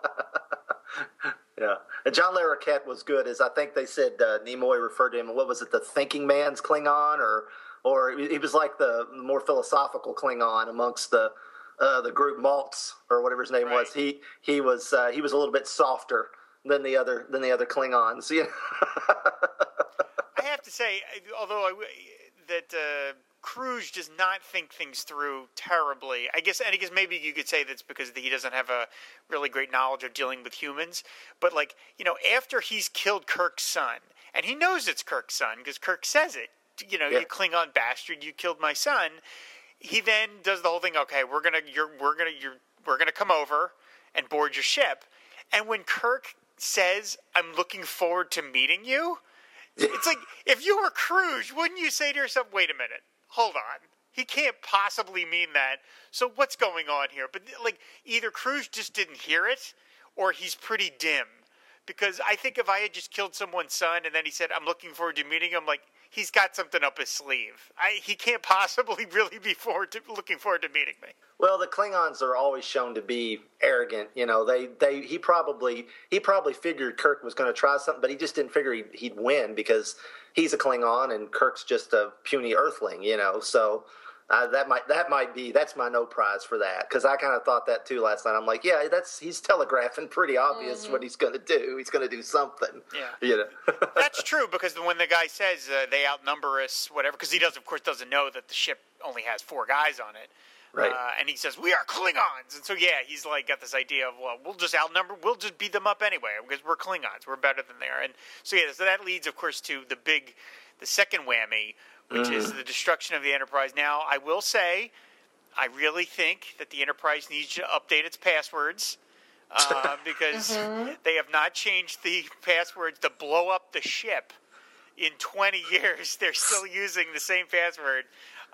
Yeah. And John Larroquette was good, as I think they said Nimoy referred to him. What was it? The thinking man's Klingon, or he was like the more philosophical Klingon amongst the group, Maltz or whatever his name was. He was a little bit softer than the other Klingons. Yeah.
I have to say, although Kruge does not think things through terribly. I guess maybe you could say that's because he doesn't have a really great knowledge of dealing with humans. But after he's killed Kirk's son, and he knows it's Kirk's son because Kirk says it. You Klingon bastard, you killed my son. He then does the whole thing. Okay, we're gonna come over and board your ship. And when Kirk says, "I'm looking forward to meeting you," it's like, if you were Kruge, wouldn't you say to yourself, "Wait a minute, hold on, he can't possibly mean that. So what's going on here?" But either Kruge just didn't hear it, or he's pretty dim. Because I think if I had just killed someone's son and then he said, "I'm looking forward to meeting him," he's got something up his sleeve. He can't possibly really be looking forward to meeting me.
Well, the Klingons are always shown to be arrogant. He probably figured Kirk was going to try something, but he just didn't figure he'd win because he's a Klingon and Kirk's just a puny Earthling. So that's my no prize for that, because I kind of thought that too last night. I'm like, yeah, he's telegraphing pretty obvious what he's going to do. He's going to do something.
Yeah, that's true, because when the guy says they outnumber us, whatever, because he doesn't know that the ship only has 4 guys on it.
Right.
And he says, "We are Klingons." And so, he's got this idea of, well, we'll just beat them up anyway because we're Klingons. We're better than they are. And so, so that leads, of course, to the second whammy, which is the destruction of the Enterprise. Now, I will say, I really think that the Enterprise needs to update its passwords because they have not changed the passwords to blow up the ship in 20 years. They're still using the same password.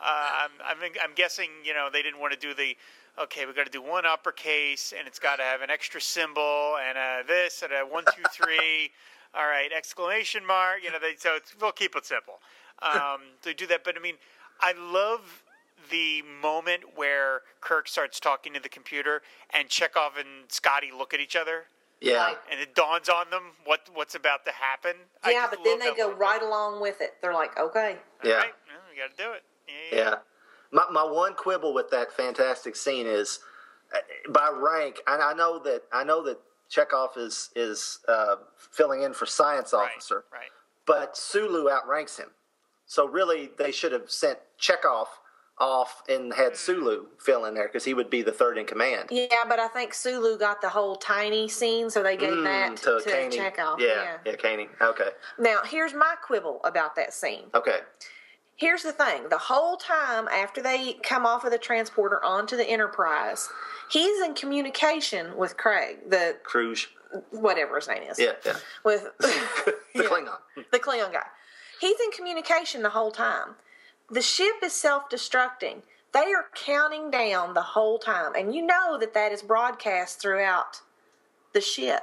I'm guessing, they didn't want to do we've got to do one uppercase, and it's got to have an extra symbol, and this, and a 1, 2, 3, all right, exclamation mark, we'll keep it simple. They do that, but I love the moment where Kirk starts talking to the computer, and Chekhov and Scotty look at each other,
Yeah.
Like,
and it dawns on them what's about to happen. I
yeah,
just
but then
love
they
that
go
little
right
bit.
along with it. They're like, okay.
Yeah.
All right, well, we got to do it.
Yeah. My one quibble with that fantastic scene is by rank. And I know that Chekhov is filling in for science officer,
Right.
but Sulu outranks him. So really, they should have sent Chekhov off and had Sulu fill in there because he would be the third in command.
Yeah, but I think Sulu got the whole tiny scene, so they gave that to
Kaney.
Chekhov.
Yeah, Kaney. Okay.
Now, here's my quibble about that scene.
Okay.
Here's the thing. The whole time after they come off of the transporter onto the Enterprise, he's in communication with Craig, the
Cruz.
whatever his name is.
Yeah.
With
The Klingon.
the Klingon guy. He's in communication the whole time. The ship is self-destructing. They are counting down the whole time. And you know that is broadcast throughout the ship.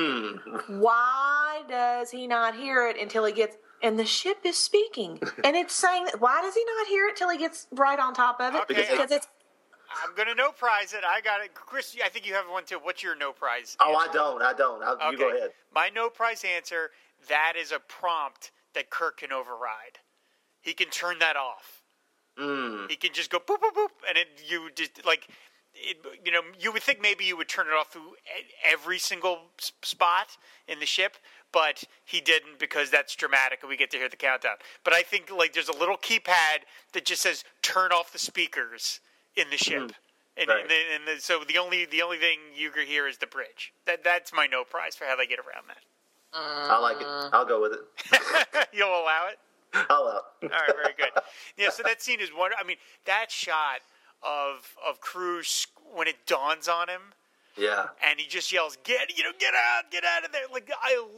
Why does he not hear it until he gets... And the ship is speaking. And it's saying... Why does he not hear it till he gets right on top of it?
Okay.
Because it's...
I'm going to no prize it. I got it. Chris, I think you have one too. What's your no prize?
Oh,
answer?
I don't. You go ahead.
My no prize answer, that is a prompt that Kirk can override. He can turn that off. He can just go boop, boop, boop, and you would think maybe you would turn it off through every single spot in the ship, but he didn't because that's dramatic and we get to hear the countdown. But I think like there's a little keypad that just says turn off the speakers in the ship. So the only thing you can hear is the bridge. That's my no prize for how they get around that.
I like it. I'll go with it.
You'll allow it?
I'll allow
All
it.
right, very good. Yeah, so that scene is wonderful. I mean, that shot of Cruz when it dawns on him,
Yeah.
and he just yells, get out of there. Like,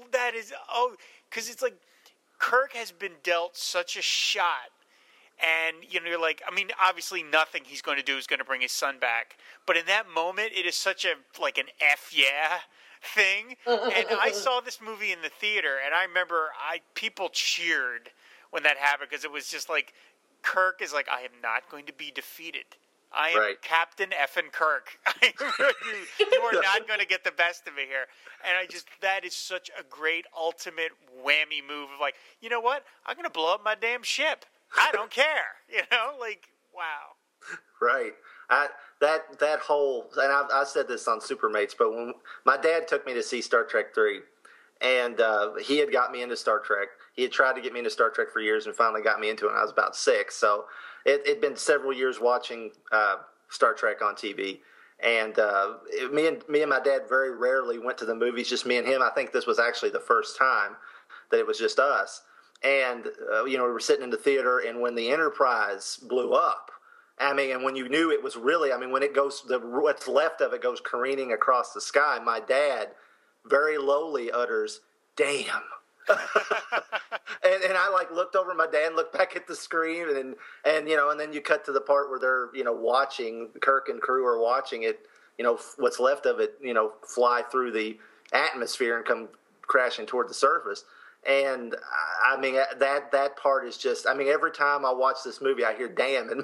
because it's like Kirk has been dealt such a shot. And, you're like, I mean, obviously nothing he's going to do is going to bring his son back. But in that moment, it is such an F yeah thing. And I saw this movie in the theater, and I remember people cheered when that happened because it was just like, Kirk is like, I am not going to be defeated. I am Captain effing Kirk. You are not going to get the best of me here. And that is such a great ultimate whammy move of like, you know what? I'm going to blow up my damn ship. I don't care. Wow.
Right. That whole, and I said this on Supermates, but when my dad took me to see Star Trek 3, and he had got me into Star Trek. He had tried to get me into Star Trek for years and finally got me into it when I was about 6. So it'd been several years watching Star Trek on TV. And me and my dad very rarely went to the movies, just me and him. I think this was actually the first time that it was just us. And, we were sitting in the theater, and when the Enterprise blew up, and when you knew it was really, when it goes, what's left of it goes careening across the sky, my dad very lowly utters, damn. and I looked over at my dad and looked back at the screen and then you cut to the part where they're, watching, Kirk and crew are watching it, what's left of it, fly through the atmosphere and come crashing toward the surface. And that part is just, every time I watch this movie, I hear damn, and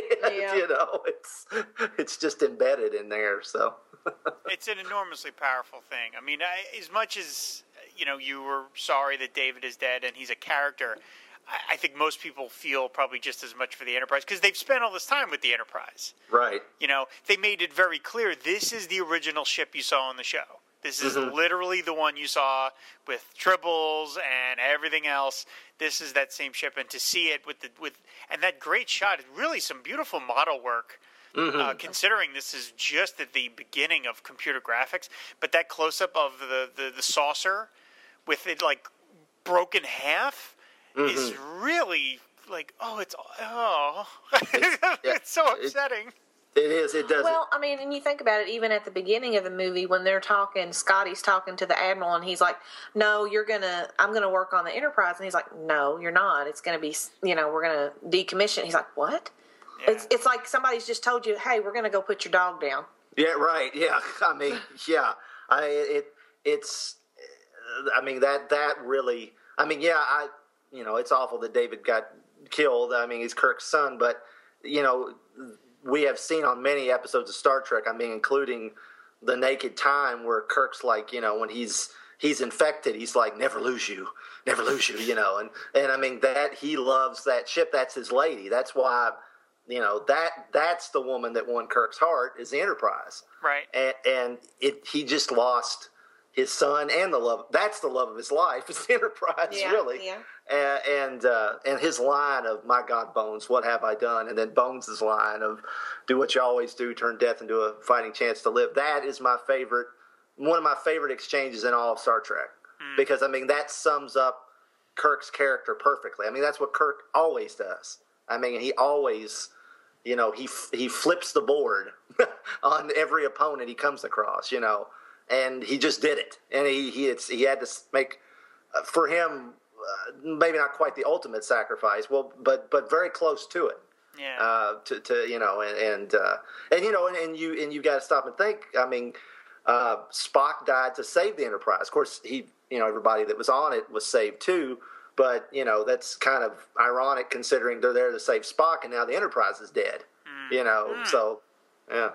it's just embedded in there. So
it's an enormously powerful thing. As much as, you were sorry that David is dead and he's a character, I think most people feel probably just as much for the Enterprise because they've spent all this time with the Enterprise.
Right.
They made it very clear this is the original ship you saw on the show. This is literally the one you saw with tribbles and everything else. This is that same ship, and to see it with that great shot, really some beautiful model work. Considering this is just at the beginning of computer graphics, but that close up of the saucer with it broken half is really it's so upsetting.
It is. It does.
Well, and you think about it, even at the beginning of the movie when they're talking, Scotty's talking to the Admiral, and he's like, "No, I'm gonna work on the Enterprise," and he's like, "No, you're not. It's gonna be, we're gonna decommission." He's like, "What?" Yeah. It's like somebody's just told you, "Hey, we're gonna go put your dog down."
Yeah. Right. Yeah. Yeah. That really. It's awful that David got killed. He's Kirk's son, but we have seen on many episodes of Star Trek, including the Naked Time, where Kirk's like, when he's infected, he's like, never lose you, and I mean that he loves that ship. That's his lady. That's why, that's the woman that won Kirk's heart is the Enterprise.
Right.
And he just lost his son and the love. That's the love of his life. Is the Enterprise, really.
Yeah.
And his line of, my God, Bones, what have I done? And then Bones' line of, do what you always do, turn death into a fighting chance to live. That is one of my favorite exchanges in all of Star Trek. Because, I mean, that sums up Kirk's character perfectly. I mean, that's what Kirk always does. I mean, he always, he flips the board on every opponent he comes across, and he just did it. And he had to make, for him, maybe not quite the ultimate sacrifice, but very close to it.
Yeah.
And you got to stop and think. I mean, Spock died to save the Enterprise. Of course, everybody that was on it was saved too. But that's kind of ironic considering they're there to save Spock, and now the Enterprise is dead. So yeah.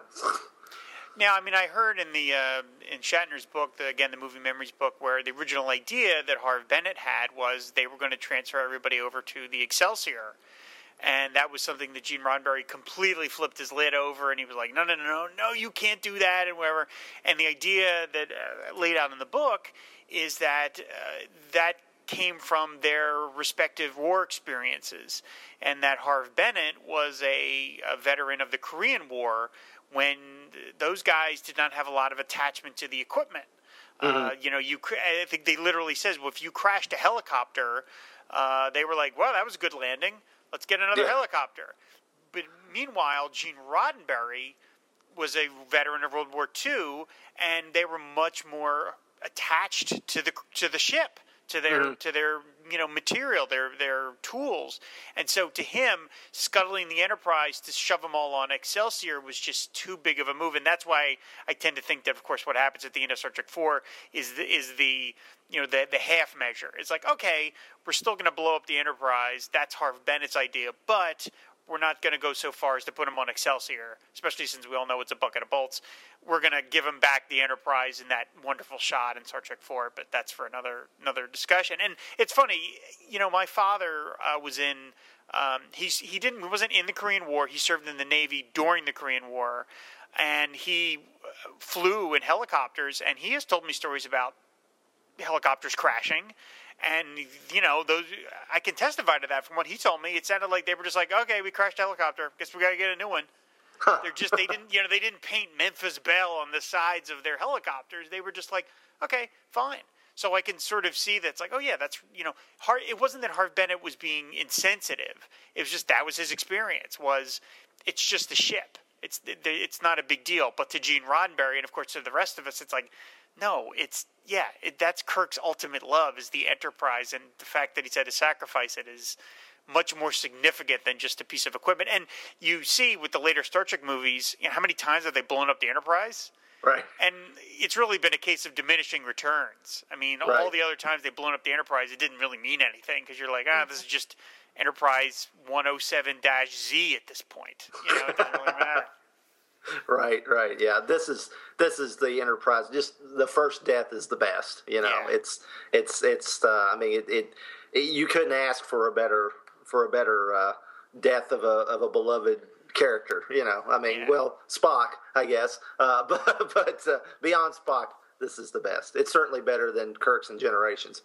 Now, I mean, I heard in Shatner's book, the Movie Memories book, where the original idea that Harve Bennett had was they were going to transfer everybody over to the Excelsior. And that was something that Gene Roddenberry completely flipped his lid over, and he was like, no, you can't do that, and whatever. And the idea that laid out in the book is that that came from their respective war experiences, and that Harve Bennett was a veteran of the Korean War, when those guys did not have a lot of attachment to the equipment. I think they literally says, well, if you crashed a helicopter, they were like, well, that was a good landing. Let's get another helicopter. But meanwhile, Gene Roddenberry was a veteran of World War II, and they were much more attached to the ship, to their material, their tools. And so to him, scuttling the Enterprise to shove them all on Excelsior was just too big of a move. And that's why I tend to think that, of course, what happens at the end of Star Trek IV is the half measure. It's like, okay, we're still going to blow up the Enterprise. That's Harve Bennett's idea, but we're not going to go so far as to put him on Excelsior, especially since we all know it's a bucket of bolts. We're going to give him back the Enterprise in that wonderful shot in Star Trek IV, but that's for another discussion. And it's funny, my father was in. He wasn't in the Korean War. He served in the Navy during the Korean War, and he flew in helicopters. And he has told me stories about helicopters crashing. And, those I can testify to that from what he told me. It sounded like they were just like, okay, we crashed a helicopter. Guess we got to get a new one. They didn't paint Memphis Belle on the sides of their helicopters. They were just like, okay, fine. So I can sort of see that it's like, oh yeah, that's, it wasn't that Harve Bennett was being insensitive. It was just, that was his experience, it's just the ship. It's not a big deal. But to Gene Roddenberry, and of course to the rest of us, it's like, no, that's Kirk's ultimate love is the Enterprise, and the fact that he's had to sacrifice it is much more significant than just a piece of equipment. And you see with the later Star Trek movies, how many times have they blown up the Enterprise?
Right.
And it's really been a case of diminishing returns. I mean, all the other times they've blown up the Enterprise, it didn't really mean anything because you're like, this is just Enterprise 107-Z at this point. It doesn't really matter.
Right. Yeah. This is the Enterprise. Just the first death is the best. It's. I mean, you couldn't ask for a better death of a beloved character. I mean, well, Spock, I guess, but beyond Spock, this is the best. It's certainly better than Kirk's and Generations.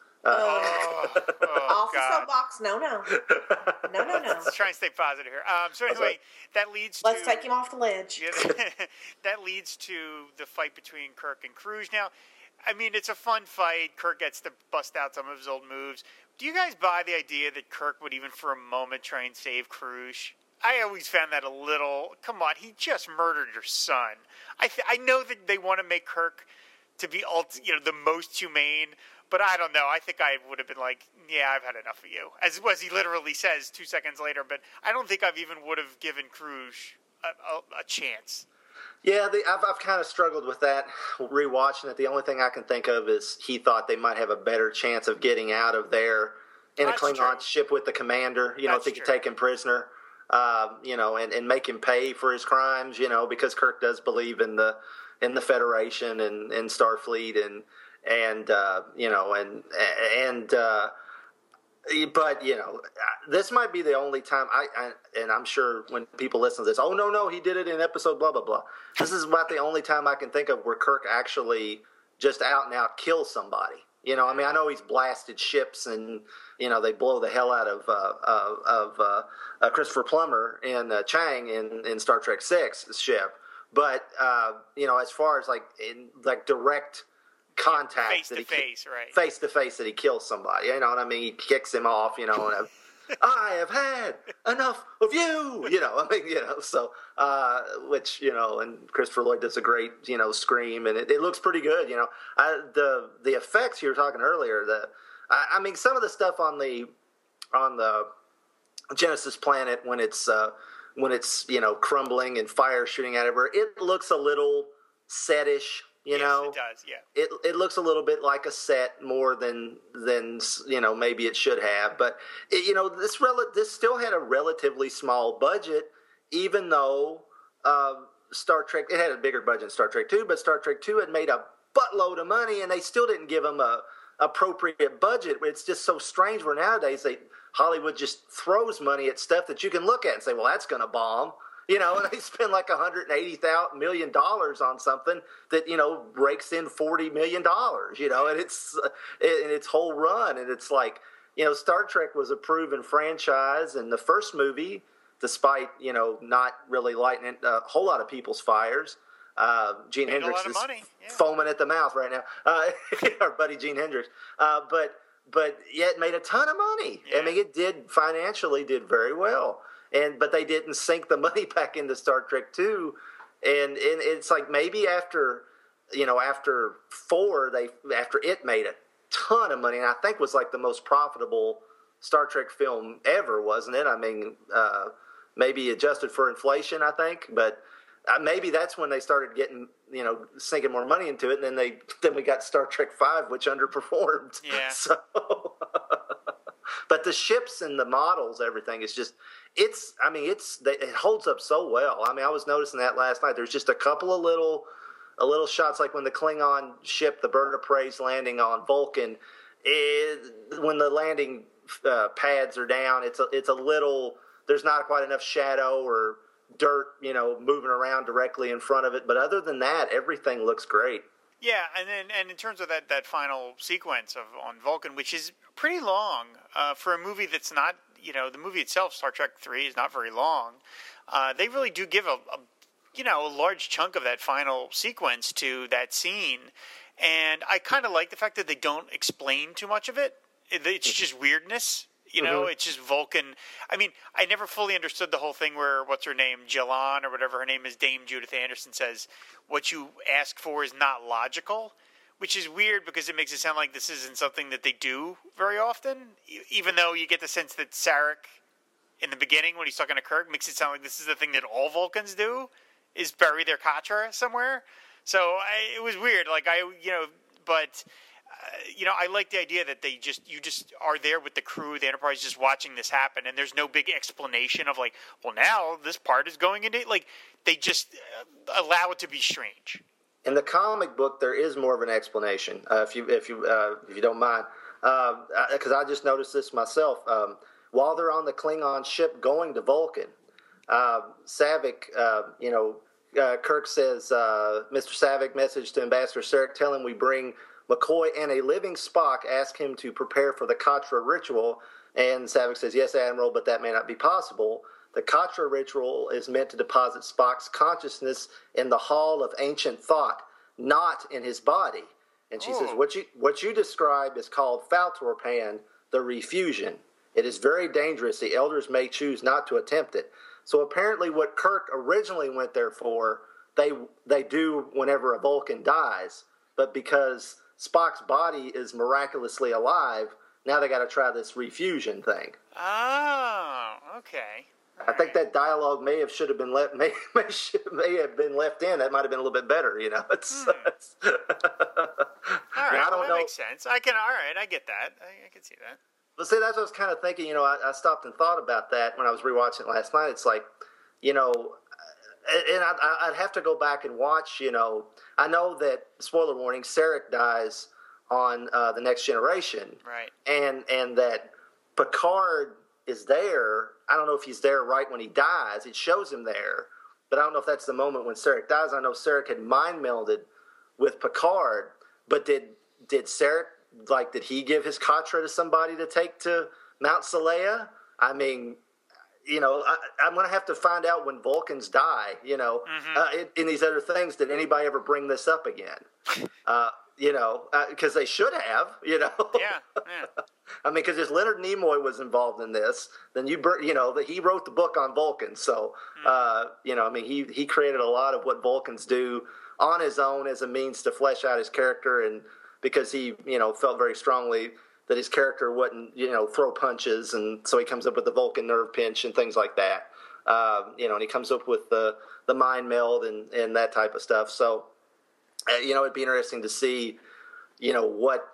Off the soapbox. No.
Let's try and stay positive here. So anyway, that leads to...
Let's take him off the ledge.
That leads to the fight between Kirk and Kruge. Now, I mean, it's a fun fight. Kirk gets to bust out some of his old moves. Do you guys buy the idea that Kirk would even for a moment try and save Kruge? I always found that a little... Come on, he just murdered your son. I know that they want to make Kirk to be the most humane, but I don't know. I think I would have been like, yeah, I've had enough of you. As he literally says 2 seconds later, but I don't think I've even would have given Kruge a chance.
Yeah, I've kind of struggled with that rewatching it. The only thing I can think of is he thought they might have a better chance of getting out of there in a Klingon ship with the commander, if they could take him prisoner, and make him pay for his crimes, because Kirk does believe in the the Federation and Starfleet and but this might be the only time and I'm sure when people listen to this, oh no, he did it in episode blah blah blah. This is about the only time I can think of where Kirk actually just out and out kills somebody. I mean, I know he's blasted ships and they blow the hell out of Christopher Plummer and Chang in Star Trek VI's ship, but as far as like direct contact,
face to face,
that he kills somebody. You know what I mean? He kicks him off. And I have had enough of you. So which and Christopher Lloyd does a great scream, and it looks pretty good. The effects you were talking earlier. I mean, some of the stuff on the Genesis planet when it's crumbling and fire shooting out of her, it looks a little setish.
Yes, it does. Yeah,
it looks a little bit like a set more than maybe it should have. But this still had a relatively small budget, even though Star Trek it had a bigger budget than Star Trek 2, but Star Trek 2 had made a buttload of money, and they still didn't give them a appropriate budget. It's just so strange where nowadays Hollywood just throws money at stuff that you can look at and say, well, that's going to bomb. And they spend like $180 million on something that, rakes in $40 million, and in its whole run. And it's like, Star Trek was a proven franchise, and the first movie, despite, not really lighting a whole lot of people's fires, Gene Hendricks is foaming at the mouth right now, our buddy Gene Hendricks. But yet it made a ton of money. Yeah. I mean, it financially did very well. But they didn't sink the money back into Star Trek 2, and it's like maybe after 4, after it made a ton of money, and I think was like the most profitable Star Trek film ever, wasn't it? I mean, maybe adjusted for inflation, I think, but maybe that's when they started getting sinking more money into it, and then we got Star Trek 5, which underperformed.
Yeah.
So. But the ships and the models, everything is just, it holds up so well. I mean, I was noticing that last night. There's just a couple of little shots, like when the Klingon ship, the Bird of Prey's landing on Vulcan, when the landing pads are down, it's a little, there's not quite enough shadow or dirt, moving around directly in front of it. But other than that, everything looks great.
Yeah, and in terms of that final sequence on Vulcan, which is pretty long for a movie that's not, the movie itself, Star Trek 3, is not very long. They really do give a large chunk of that final sequence to that scene, and I kind of like the fact that they don't explain too much of it. It's just weirdness. It's just Vulcan. I mean, I never fully understood the whole thing where, what's her name, Jilan or whatever her name is, Dame Judith Anderson says, what you asked for is not logical, which is weird because it makes it sound like this isn't something that they do very often, even though you get the sense that Sarek, in the beginning when he's talking to Kirk, makes it sound like this is the thing that all Vulcans do, is bury their Katra somewhere. So it was weird. Like, but... I like the idea that you just are there with the crew, the Enterprise, just watching this happen, and there's no big explanation of like, well, now this part is going into, like, they just allow it to be strange.
In the comic book, there is more of an explanation, if you don't mind, because I just noticed this myself. While they're on the Klingon ship going to Vulcan, Saavik, Kirk says, Mr. Saavik, message to Ambassador Sarek, tell him we bring McCoy and a living Spock, ask him to prepare for the Katra ritual. And Saavik says, yes, Admiral, but that may not be possible. The Katra ritual is meant to deposit Spock's consciousness in the Hall of Ancient Thought, not in his body. And she says, what you describe is called Faltorpan, the refusion. It is very dangerous. The elders may choose not to attempt it. So apparently what Kirk originally went there for, they do whenever a Vulcan dies. But because Spock's body is miraculously alive, now they got to try this refusion thing.
Oh, okay.
I think that dialogue may have been left in. That might have been a little bit better, It's,
all right, I don't know. That makes sense. I get that. I can see that.
But see, that's what I was kind of thinking. I stopped and thought about that when I was rewatching it last night. It's like, and I'd have to go back and watch. I know that, spoiler warning, Sarek dies on the Next Generation,
right?
And that Picard is there. I don't know if he's there right when he dies. It shows him there, but I don't know if that's the moment when Sarek dies. I know Sarek had mind melded with Picard, but did Sarek, did he give his Katra to somebody to take to Mount Seleia? I mean, I'm going to have to find out when Vulcans die, in these other things. Did anybody ever bring this up again? Because they should have,
Yeah.
I mean, because if Leonard Nimoy was involved in this, then he wrote the book on Vulcans. So, he created a lot of what Vulcans do on his own as a means to flesh out his character, and because he, felt very strongly that his character wouldn't, throw punches, and so he comes up with the Vulcan nerve pinch and things like that. And he comes up with the mind meld and that type of stuff. So, it'd be interesting to see, what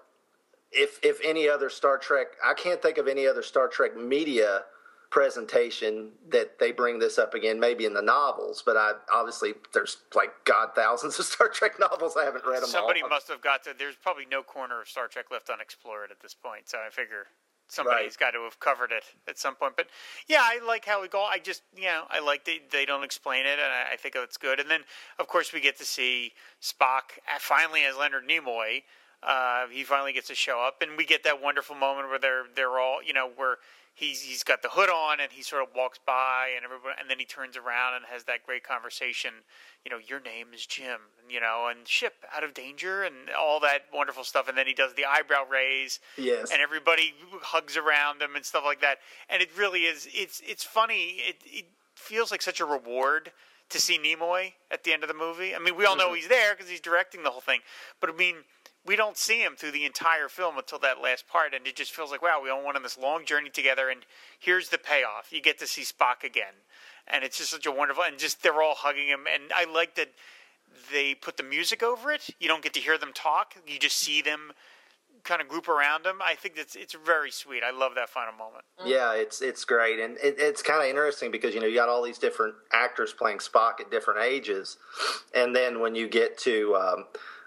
if any other Star Trek. I can't think of any other Star Trek media presentation that they bring this up again. Maybe in the novels, but obviously there's thousands of Star Trek novels. I haven't read them all.
Somebody must have got to. There's probably no corner of Star Trek left unexplored at this point. So I figure somebody's got to have covered it at some point. But yeah, I like how we go. I just, I like they don't explain it, and I think it's good. And then, of course, we get to see Spock finally as Leonard Nimoy. He finally gets to show up, and we get that wonderful moment where they're all, where he's got the hood on, and he sort of walks by, and everyone, and then he turns around and has that great conversation. Your name is Jim, and ship out of danger, and all that wonderful stuff. And then he does the eyebrow raise,
yes,
and everybody hugs around him and stuff like that. And it really is. It's funny. It feels like such a reward to see Nimoy at the end of the movie. I mean, we all know he's there because he's directing the whole thing, but I mean, we don't see him through the entire film until that last part, and it just feels like, wow, we all went on this long journey together, and here's the payoff. You get to see Spock again, and it's just such a wonderful, and just they're all hugging him, and I like that they put the music over it. You don't get to hear them talk. You just see them kind of group around him. I think it's very sweet. I love that final moment.
Yeah, it's great, and it's kind of interesting because you got all these different actors playing Spock at different ages, and then when you get to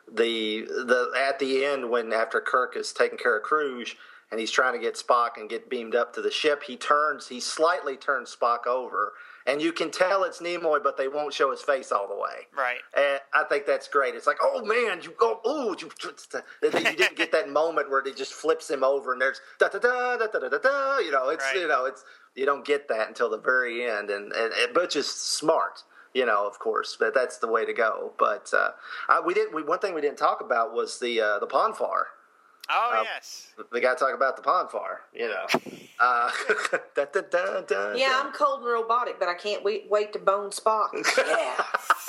the at the end, when after Kirk is taking care of Kruge and he's trying to get Spock and get beamed up to the ship, he slightly turns Spock over, and you can tell it's Nimoy, but they won't show his face all the way.
Right.
And I think that's great. It's like, oh man, you didn't get that moment where it just flips him over and there's da da da da da da da. It's you don't get that until the very end, and Butch is smart. Of course, but that's the way to go. But one thing we didn't talk about was the Ponfar.
Oh, yes.
We got to talk about the Ponfar,
Yeah, I'm cold and robotic, but I can't wait to bone Spock. Yeah.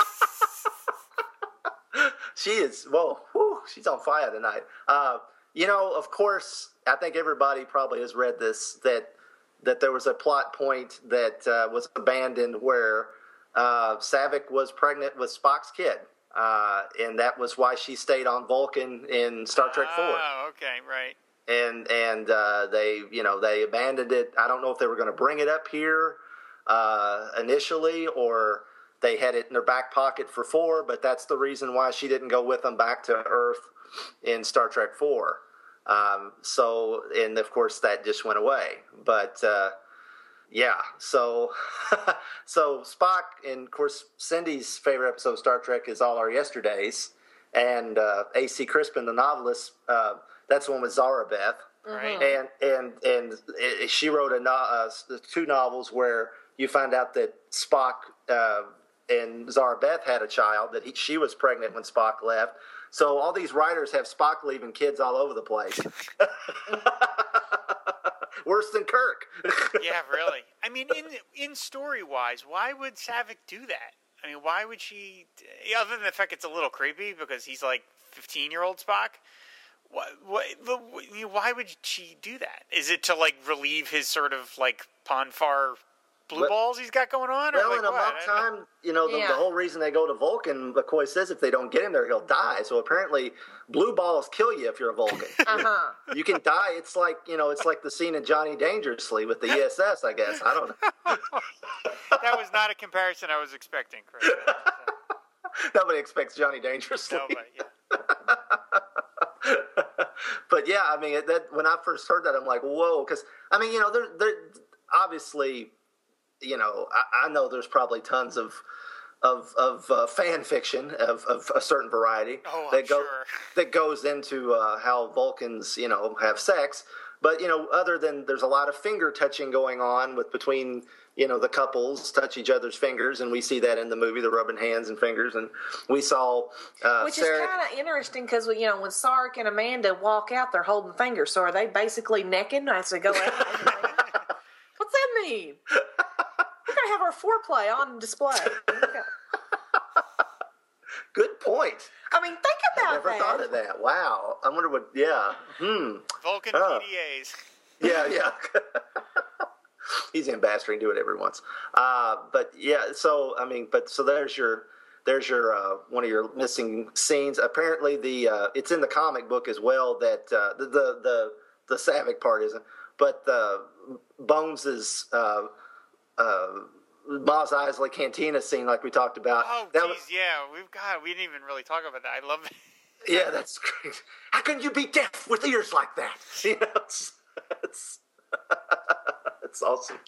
She is, she's on fire tonight. Of course, I think everybody probably has read this, that there was a plot point that was abandoned where Saavik was pregnant with Spock's kid, and that was why she stayed on Vulcan in Star Trek 4.
Oh, okay, right.
And they abandoned it. I don't know if they were going to bring it up here initially, or they had it in their back pocket for 4. But that's the reason why she didn't go with them back to Earth in Star Trek 4. And of course that just went away. But yeah, so Spock, and of course Cindy's favorite episode of Star Trek is All Our Yesterdays, and A.C. Crispin, the novelist, that's the one with Zara Beth,
right?
And she wrote 2 novels where you find out that Spock and Zara Beth had a child, that she was pregnant when Spock left. So all these writers have Spock leaving kids all over the place. Worse than Kirk.
Yeah, really. I mean, in story-wise, why would Saavik do that? I mean, why would she... Other than the fact it's a little creepy because he's like 15-year-old Spock, why would she do that? Is it to, relieve his sort of, Ponfar blue balls he's got going on? Or
Well,
like
in amok time, the whole reason they go to Vulcan, McCoy says if they don't get him there, he'll die. So apparently, blue balls kill you if you're a Vulcan. You can die. It's like the scene in Johnny Dangerously with the ESS, I guess. I don't know.
That was not a comparison I was expecting, Chris.
Nobody expects Johnny Dangerously.
Nobody, yeah.
But yeah, I mean, when I first heard that, I'm like, whoa, because I mean, they're obviously, I know there's probably tons of fan fiction of a certain variety that goes into how Vulcans, have sex. But other than there's a lot of finger touching going on between the couples touch each other's fingers, and we see that in the movie, the rubbing hands and fingers, and we saw
which
Sarek.
is kind of interesting because when Sarek and Amanda walk out, they're holding fingers. So are they basically necking as they go out? What's that mean? We're gonna have our foreplay on display.
Good point.
I mean, think about
Never
that.
thought of that. Wow. I wonder what. Yeah.
Vulcan PDAs.
Yeah. He's ambassadoring, do whatever he wants. But yeah, so I mean, so there's your one of your missing scenes. Apparently, it's in the comic book as well that the Saavik part isn't, but Bones's Mos Eisley Cantina scene, like we talked about.
Oh, geez, we didn't even really talk about that. I love that.
Yeah, that's great. How can you be deaf with ears like that? It's awesome.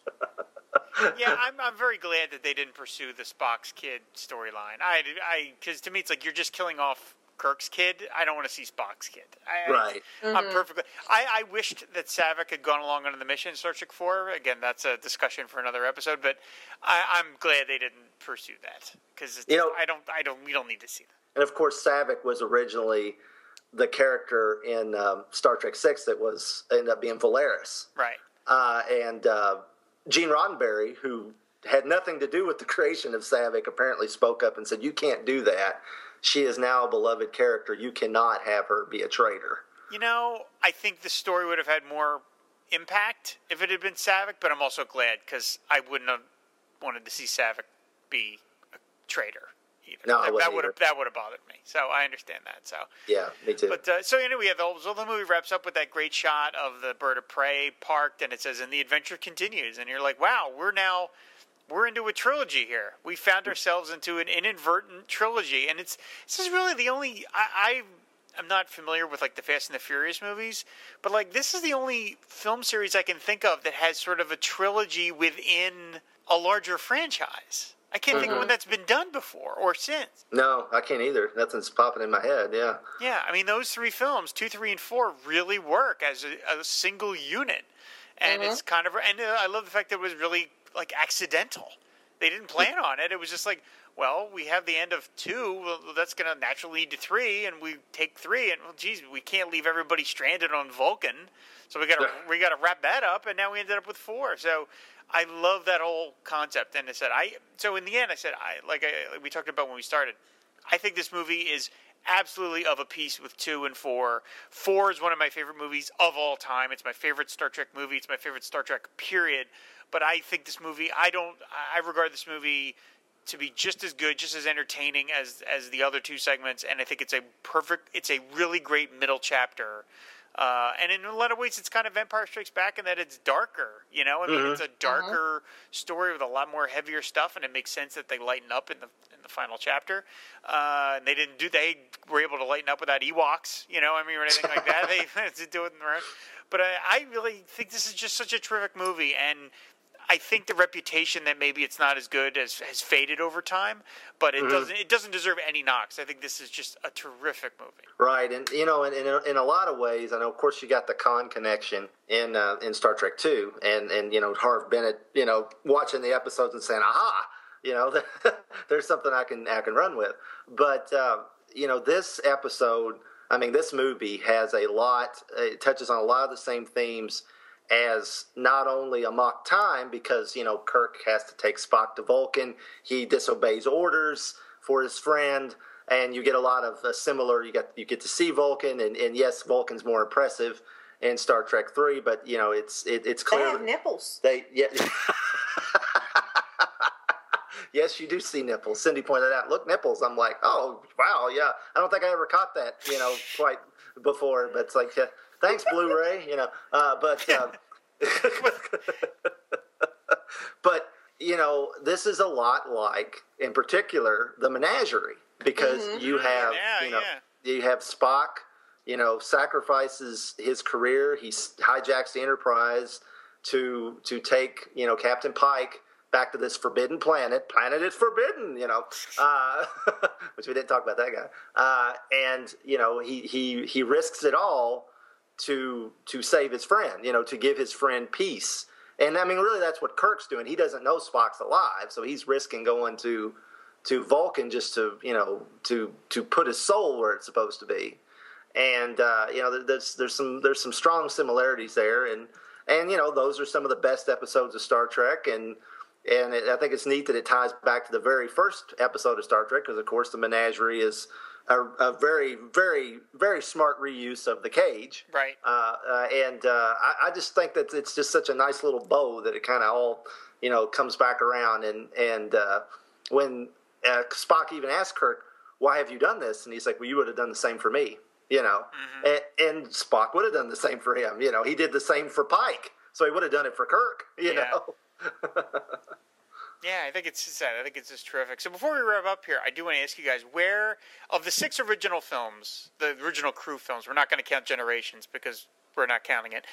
Yeah, I'm very glad that they didn't pursue the Spock's kid storyline. Because to me, it's like you're just killing off Kirk's kid. I don't want to see Spock's kid.
Right.
I'm perfectly. I wished that Saavik had gone along on the mission in Star Trek 4. Again, that's a discussion for another episode. But I'm glad they didn't pursue that because we don't need to see that.
And of course, Saavik was originally the character in Star Trek 6 that ended up being Valeris.
Right.
And Gene Roddenberry, who had nothing to do with the creation of Saavik, apparently spoke up and said, "You can't do that. She is now a beloved character. You cannot have her be a traitor."
I think the story would have had more impact if it had been Saavik, but I'm also glad because I wouldn't have wanted to see Saavik be a traitor either.
No,
that would have bothered me. So I understand that. So
yeah, me too.
But so anyway, the movie wraps up with that great shot of the bird of prey parked, and it says, "And the adventure continues." And you're like, "Wow, we're into a trilogy here. We found ourselves into an inadvertent trilogy." And this is really the only I'm not familiar with like the Fast and the Furious movies, but like this is the only film series I can think of that has sort of a trilogy within a larger franchise. I can't think of when that's been done before or since.
No, I can't either. Nothing's popping in my head. Yeah.
Yeah, I mean those three films, 2, 3, and 4, really work as a single unit, and it's kind of. And I love the fact that it was really like accidental. They didn't plan on it. It was just like, well, we have the end of 2. Well, that's going to naturally lead to 3, and we take 3, and well, geez, we can't leave everybody stranded on Vulcan, so we got to wrap that up, and now we ended up with 4. So I love that whole concept. And so in the end, we talked about when we started, I think this movie is absolutely of a piece with 2 and 4. 4 is one of my favorite movies of all time. It's my favorite Star Trek movie. It's my favorite Star Trek period. But I think this movie, I regard this movie to be just as good, just as entertaining as the other 2 segments. And I think it's a really great middle chapter. And in a lot of ways, it's kind of Empire Strikes Back in that it's darker. It's a darker story with a lot more heavier stuff, and it makes sense that they lighten up in the final chapter. And they were able to lighten up without Ewoks, or anything like that. They do it in the room. But I really think this is just such a terrific movie, and I think the reputation that maybe it's not as good has faded over time, but it doesn't deserve any knocks. I think this is just a terrific movie.
Right, and in a lot of ways, I know of course you got the Khan connection in Star Trek 2, and Harv Bennett, watching the episodes and saying, "Aha, there's something I can run with." But this episode, I mean, this movie has it touches on a lot of the same themes as not only Amok Time, because, Kirk has to take Spock to Vulcan. He disobeys orders for his friend, and you get a lot of similar, you get to see Vulcan, and yes, Vulcan's more impressive in Star Trek 3, but, it's clear.
They have nipples.
Yes, you do see nipples. Cindy pointed out, look, nipples. I'm like, oh, wow, yeah. I don't think I ever caught that, quite before. But it's like, thanks, Blu-ray, But, this is a lot like, in particular, the Menagerie, because you have, you have Spock, sacrifices his career. He hijacks the Enterprise to take, Captain Pike back to this forbidden planet. Planet is forbidden, which we didn't talk about that guy. And he risks it all to save his friend, to give his friend peace. And I mean, really, that's what Kirk's doing. He doesn't know Spock's alive, so he's risking going to Vulcan just to to put his soul where it's supposed to be. And there's some strong similarities there, and those are some of the best episodes of Star Trek, and I think it's neat that it ties back to the very first episode of Star Trek, because of course the Menagerie is a very, very, very smart reuse of the cage,
right?
I just think that it's just such a nice little bow that it kind of all comes back around, and when Spock even asks Kirk, "Why have you done this?" and he's like, "Well, you would have done the same for me." And Spock would have done the same for him. He did the same for Pike, so he would have done it for Kirk.
Yeah, I think it's just terrific. So before we wrap up here, I do want to ask you guys, where of the 6 original films, the original crew films, we're not going to count Generations because we're not counting it.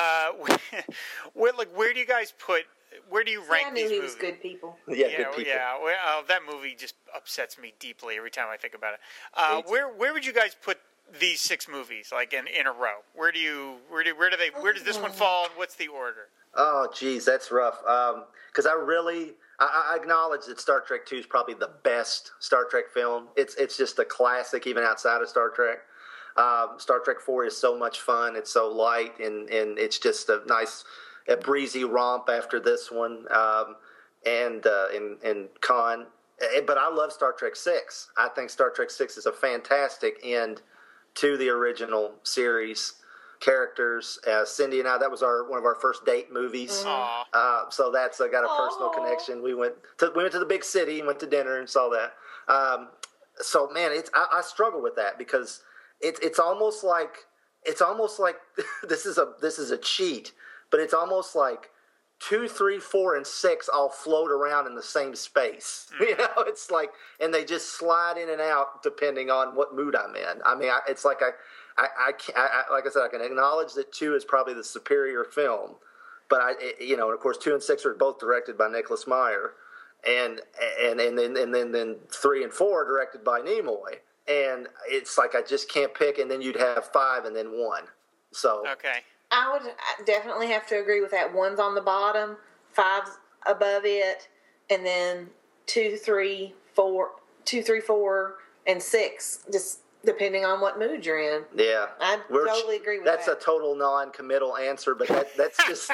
Where do you guys put? Where do you rank these movies?
I knew he was good people.
Yeah, good people.
Yeah. Well, that movie just upsets me deeply every time I think about it. Where would you guys put these 6 movies, like in a row? Where does this one fall, and what's the order?
Oh, geez, that's rough. Because I acknowledge that Star Trek II is probably the best Star Trek film. It's just a classic, even outside of Star Trek. Star Trek IV is so much fun. It's so light, and it's just a nice, breezy romp after this one. And Khan. But I love Star Trek VI. I think Star Trek VI is a fantastic end to the original series. Characters, Cindy and I, that was one of our first date movies. So that's got a personal connection. We went to the big city and went to dinner and saw that. So man, I struggle with that because it's almost like this is a cheat, but it's almost like 2, 3, 4, and 6 all float around in the same space. It's like, and they just slide in and out depending on what mood I'm in. I mean, it's like like I said, I can acknowledge that 2 is probably the superior film, but and of course 2 and 6 are both directed by Nicholas Meyer, and then 3 and 4 are directed by Nimoy, and it's like I just can't pick. And then you'd have 5 and then 1. So
okay.
I would definitely have to agree with that. 1's on the bottom, 5's above it, and then 2, 3, 4, and 6, just depending on what mood you're in.
Yeah.
I totally agree with that.
That's a total non-committal answer, but that's just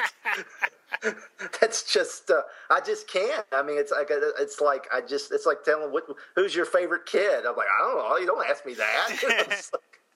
I just can't. I mean, it's like telling who's your favorite kid. I'm like, I don't know. You don't ask me that.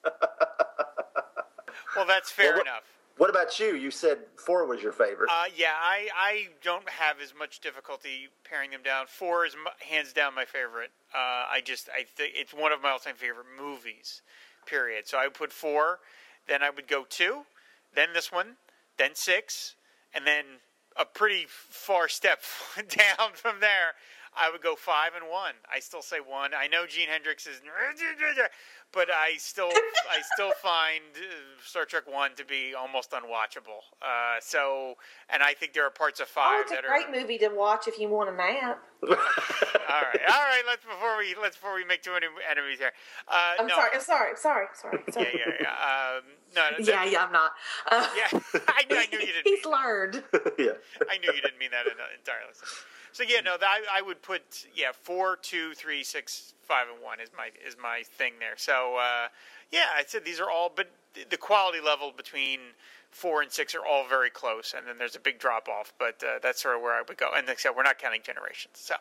Well, that's fair enough.
What about you? You said 4 was your favorite.
Yeah, I don't have as much difficulty paring them down. 4 is hands down my favorite. I think it's one of my all-time favorite movies, period. So I would put 4, then I would go 2, then this one, then 6, and then a pretty far step down from there, I would go 5 and 1. I still say 1. I know Gene Hendricks is, but I still find Star Trek 1 to be almost unwatchable. And I think there are parts of 5
that are... It's a great movie to watch if you want a nap.
All right. Before we make too many enemies here.
I'm sorry.
No,
I'm not.
I knew you didn't.
He's learned.
Yeah.
I knew you didn't mean that entirely. So I would put 4, 2, 3, 6, 5, and 1 is my thing there. So I said these are all, but the quality level between 4 and 6 are all very close, and then there's a big drop off. But that's sort of where I would go. And except we're not counting Generations. So,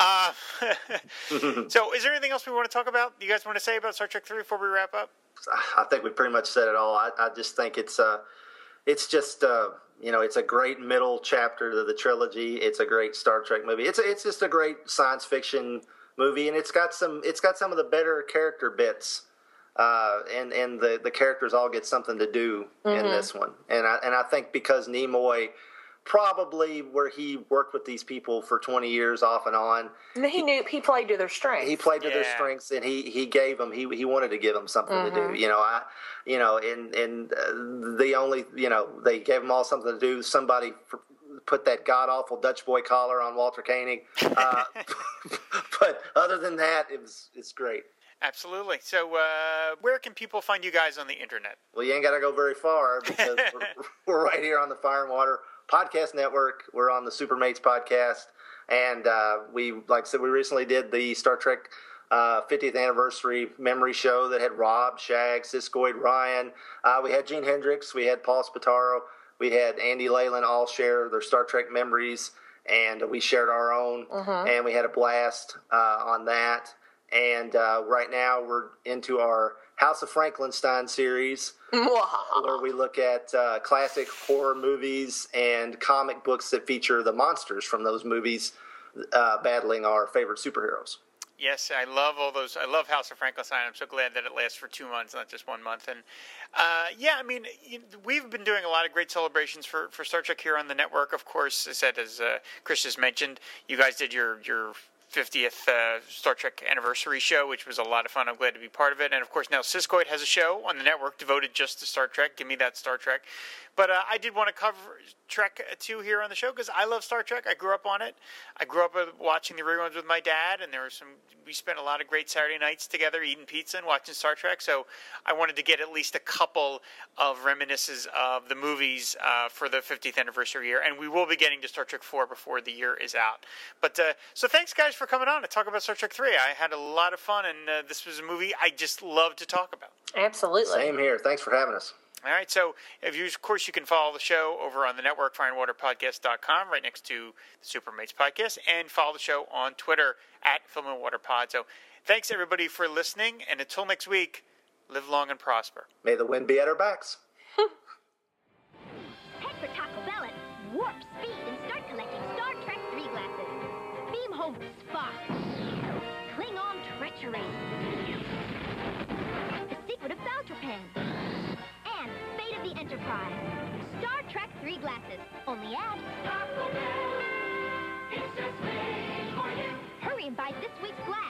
so is there anything else we want to talk about? You guys want to say about Star Trek 3 before we wrap up?
I think we pretty much said it all. I just think it's just it's a great middle chapter to the trilogy. It's a great Star Trek movie. It's just a great science fiction movie, and it's got some of the better character bits. And the characters all get something to do in this one. And I think because Nimoy, probably where he worked with these people for 20 years off and on.
And he played to their strengths.
He played to their strengths, and he gave them, he wanted to give them something to do. The only, they gave them all something to do. Somebody put that god-awful Dutch boy collar on Walter Koenig. But other than that, it's great.
Absolutely. So where can people find you guys on the internet?
Well, you ain't got to go very far because we're right here on the Fire and Water Podcast Network. We're on the Supermates podcast. And like I said, we recently did the Star Trek 50th anniversary memory show that had Rob, Shag, Siskoid, Ryan. We had Gene Hendricks. We had Paul Spataro. We had Andy Leyland all share their Star Trek memories. And we shared our own. And we had a blast on that. And right now we're into our House of Frankenstein series, where we look at classic horror movies and comic books that feature the monsters from those movies battling our favorite superheroes.
Yes, I love all those. I love House of Frankenstein. I'm so glad that it lasts for 2 months, not just 1 month. And we've been doing a lot of great celebrations for Star Trek here on the network. Of course, as Chris just mentioned, you guys did your 50th Star Trek anniversary show, which was a lot of fun. I'm glad to be part of it. And, of course, now Siskoid has a show on the network devoted just to Star Trek. Give me that Star Trek. But I did want to cover Trek 2 here on the show because I love Star Trek. I grew up on it. I grew up watching the reruns with my dad, and we spent a lot of great Saturday nights together eating pizza and watching Star Trek. So I wanted to get at least a couple of reminiscences of the movies for the 50th anniversary year. And we will be getting to Star Trek 4 before the year is out. But so thanks, guys, for coming on to talk about Star Trek 3. I had a lot of fun, and this was a movie I just love to talk about.
Absolutely.
Same here. Thanks for having us.
All right, so of course, you can follow the show over on the network, fireandwaterpodcast.com, right next to the Supermates podcast, and follow the show on Twitter at Film and Water Pod. So thanks, everybody, for listening, and until next week, live long and prosper.
May the wind be at our backs.
Head for Taco Bell at Warp Speed and start collecting Star Trek 3 glasses. Beam home Spock. Klingon treachery. The secret of Valtrapan. And Fate of the Enterprise. Star Trek 3 glasses. Only at Taco Bell. It's just made for you. Hurry and buy this week's glass.